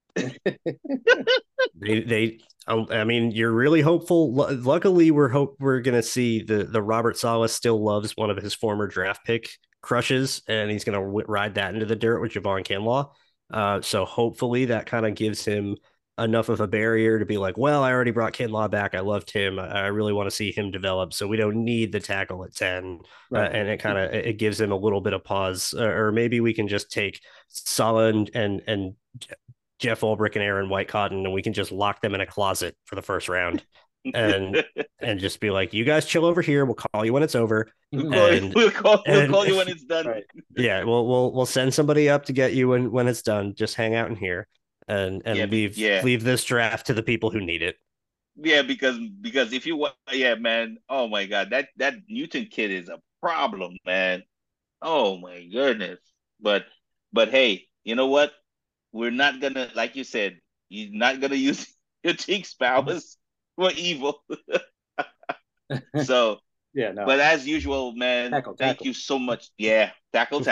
I mean, you're really hopeful. Luckily, we're gonna see the Robert Saleh still loves one of his former draft pick crushes, and he's gonna ride that into the dirt with Javon Kinlaw. So hopefully that kind of gives him enough of a barrier to be like, well, I already brought Kinlaw back. I loved him. I really want to see him develop. So we don't need the tackle at 10. Right. And it gives him a little bit of pause, or maybe we can just take Saleh and Jeff Ulbrich and Aaron Whitecotton, and we can just lock them in a closet for the first round, and just be like, "You guys chill over here. We'll call you when it's over." We'll call you when it's done. Right. Yeah, we'll send somebody up to get you when it's done. Just hang out in here and leave this draft to the people who need it. Yeah, because if you want, yeah, man. Oh my God, that Newton kid is a problem, man. Oh my goodness. But hey, you know what? We're not gonna, like you said, you're not gonna use your jinx powers for evil. So, yeah, no. But as usual, man, thank you so much. Yeah, tackle.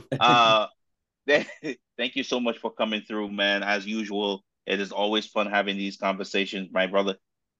Thank you so much for coming through, man. As usual, it is always fun having these conversations, my brother.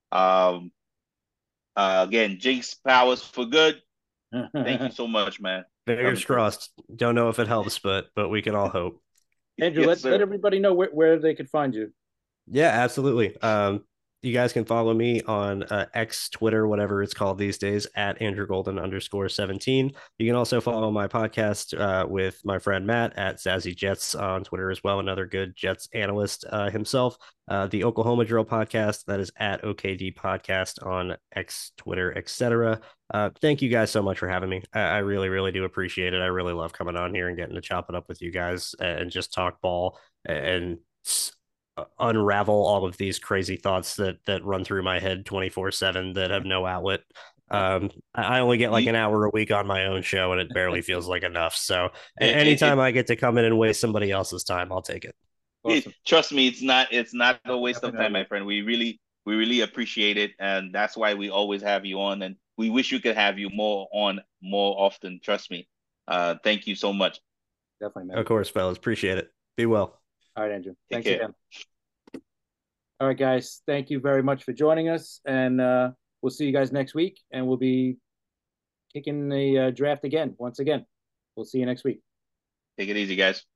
Again, jinx powers for good. Thank you so much, man. Fingers crossed. Don't know if it helps, but we can all hope. Andrew, Yes, let everybody know where they could find you. Yeah, absolutely. You guys can follow me on X, Twitter, whatever it's called these days, at Andrew Golden _17. You can also follow my podcast with my friend Matt at Zazzy Jets on Twitter as well, another good Jets analyst himself. The Oklahoma Drill podcast, that is at OKD Podcast on X, Twitter, etc. Thank you guys so much for having me. I really, really do appreciate it. I really love coming on here and getting to chop it up with you guys and just talk ball and unravel all of these crazy thoughts that run through my head 24/7 that have no outlet. I only get like an hour a week on my own show, and it barely feels like enough. So anytime I get to come in and waste somebody else's time, I'll take it. Awesome. Trust me, it's not a waste of time, my friend. We really appreciate it, and that's why we always have you on, and we wish we could have you more often. Trust me. Thank you so much. Definitely, man. Of course, fellas. Appreciate it. Be well. All right, Andrew. Take Thanks care. again. All right, guys. Thank you very much for joining us, and we'll see you guys next week. And we'll be kicking the draft again. Once again, we'll see you next week. Take it easy, guys.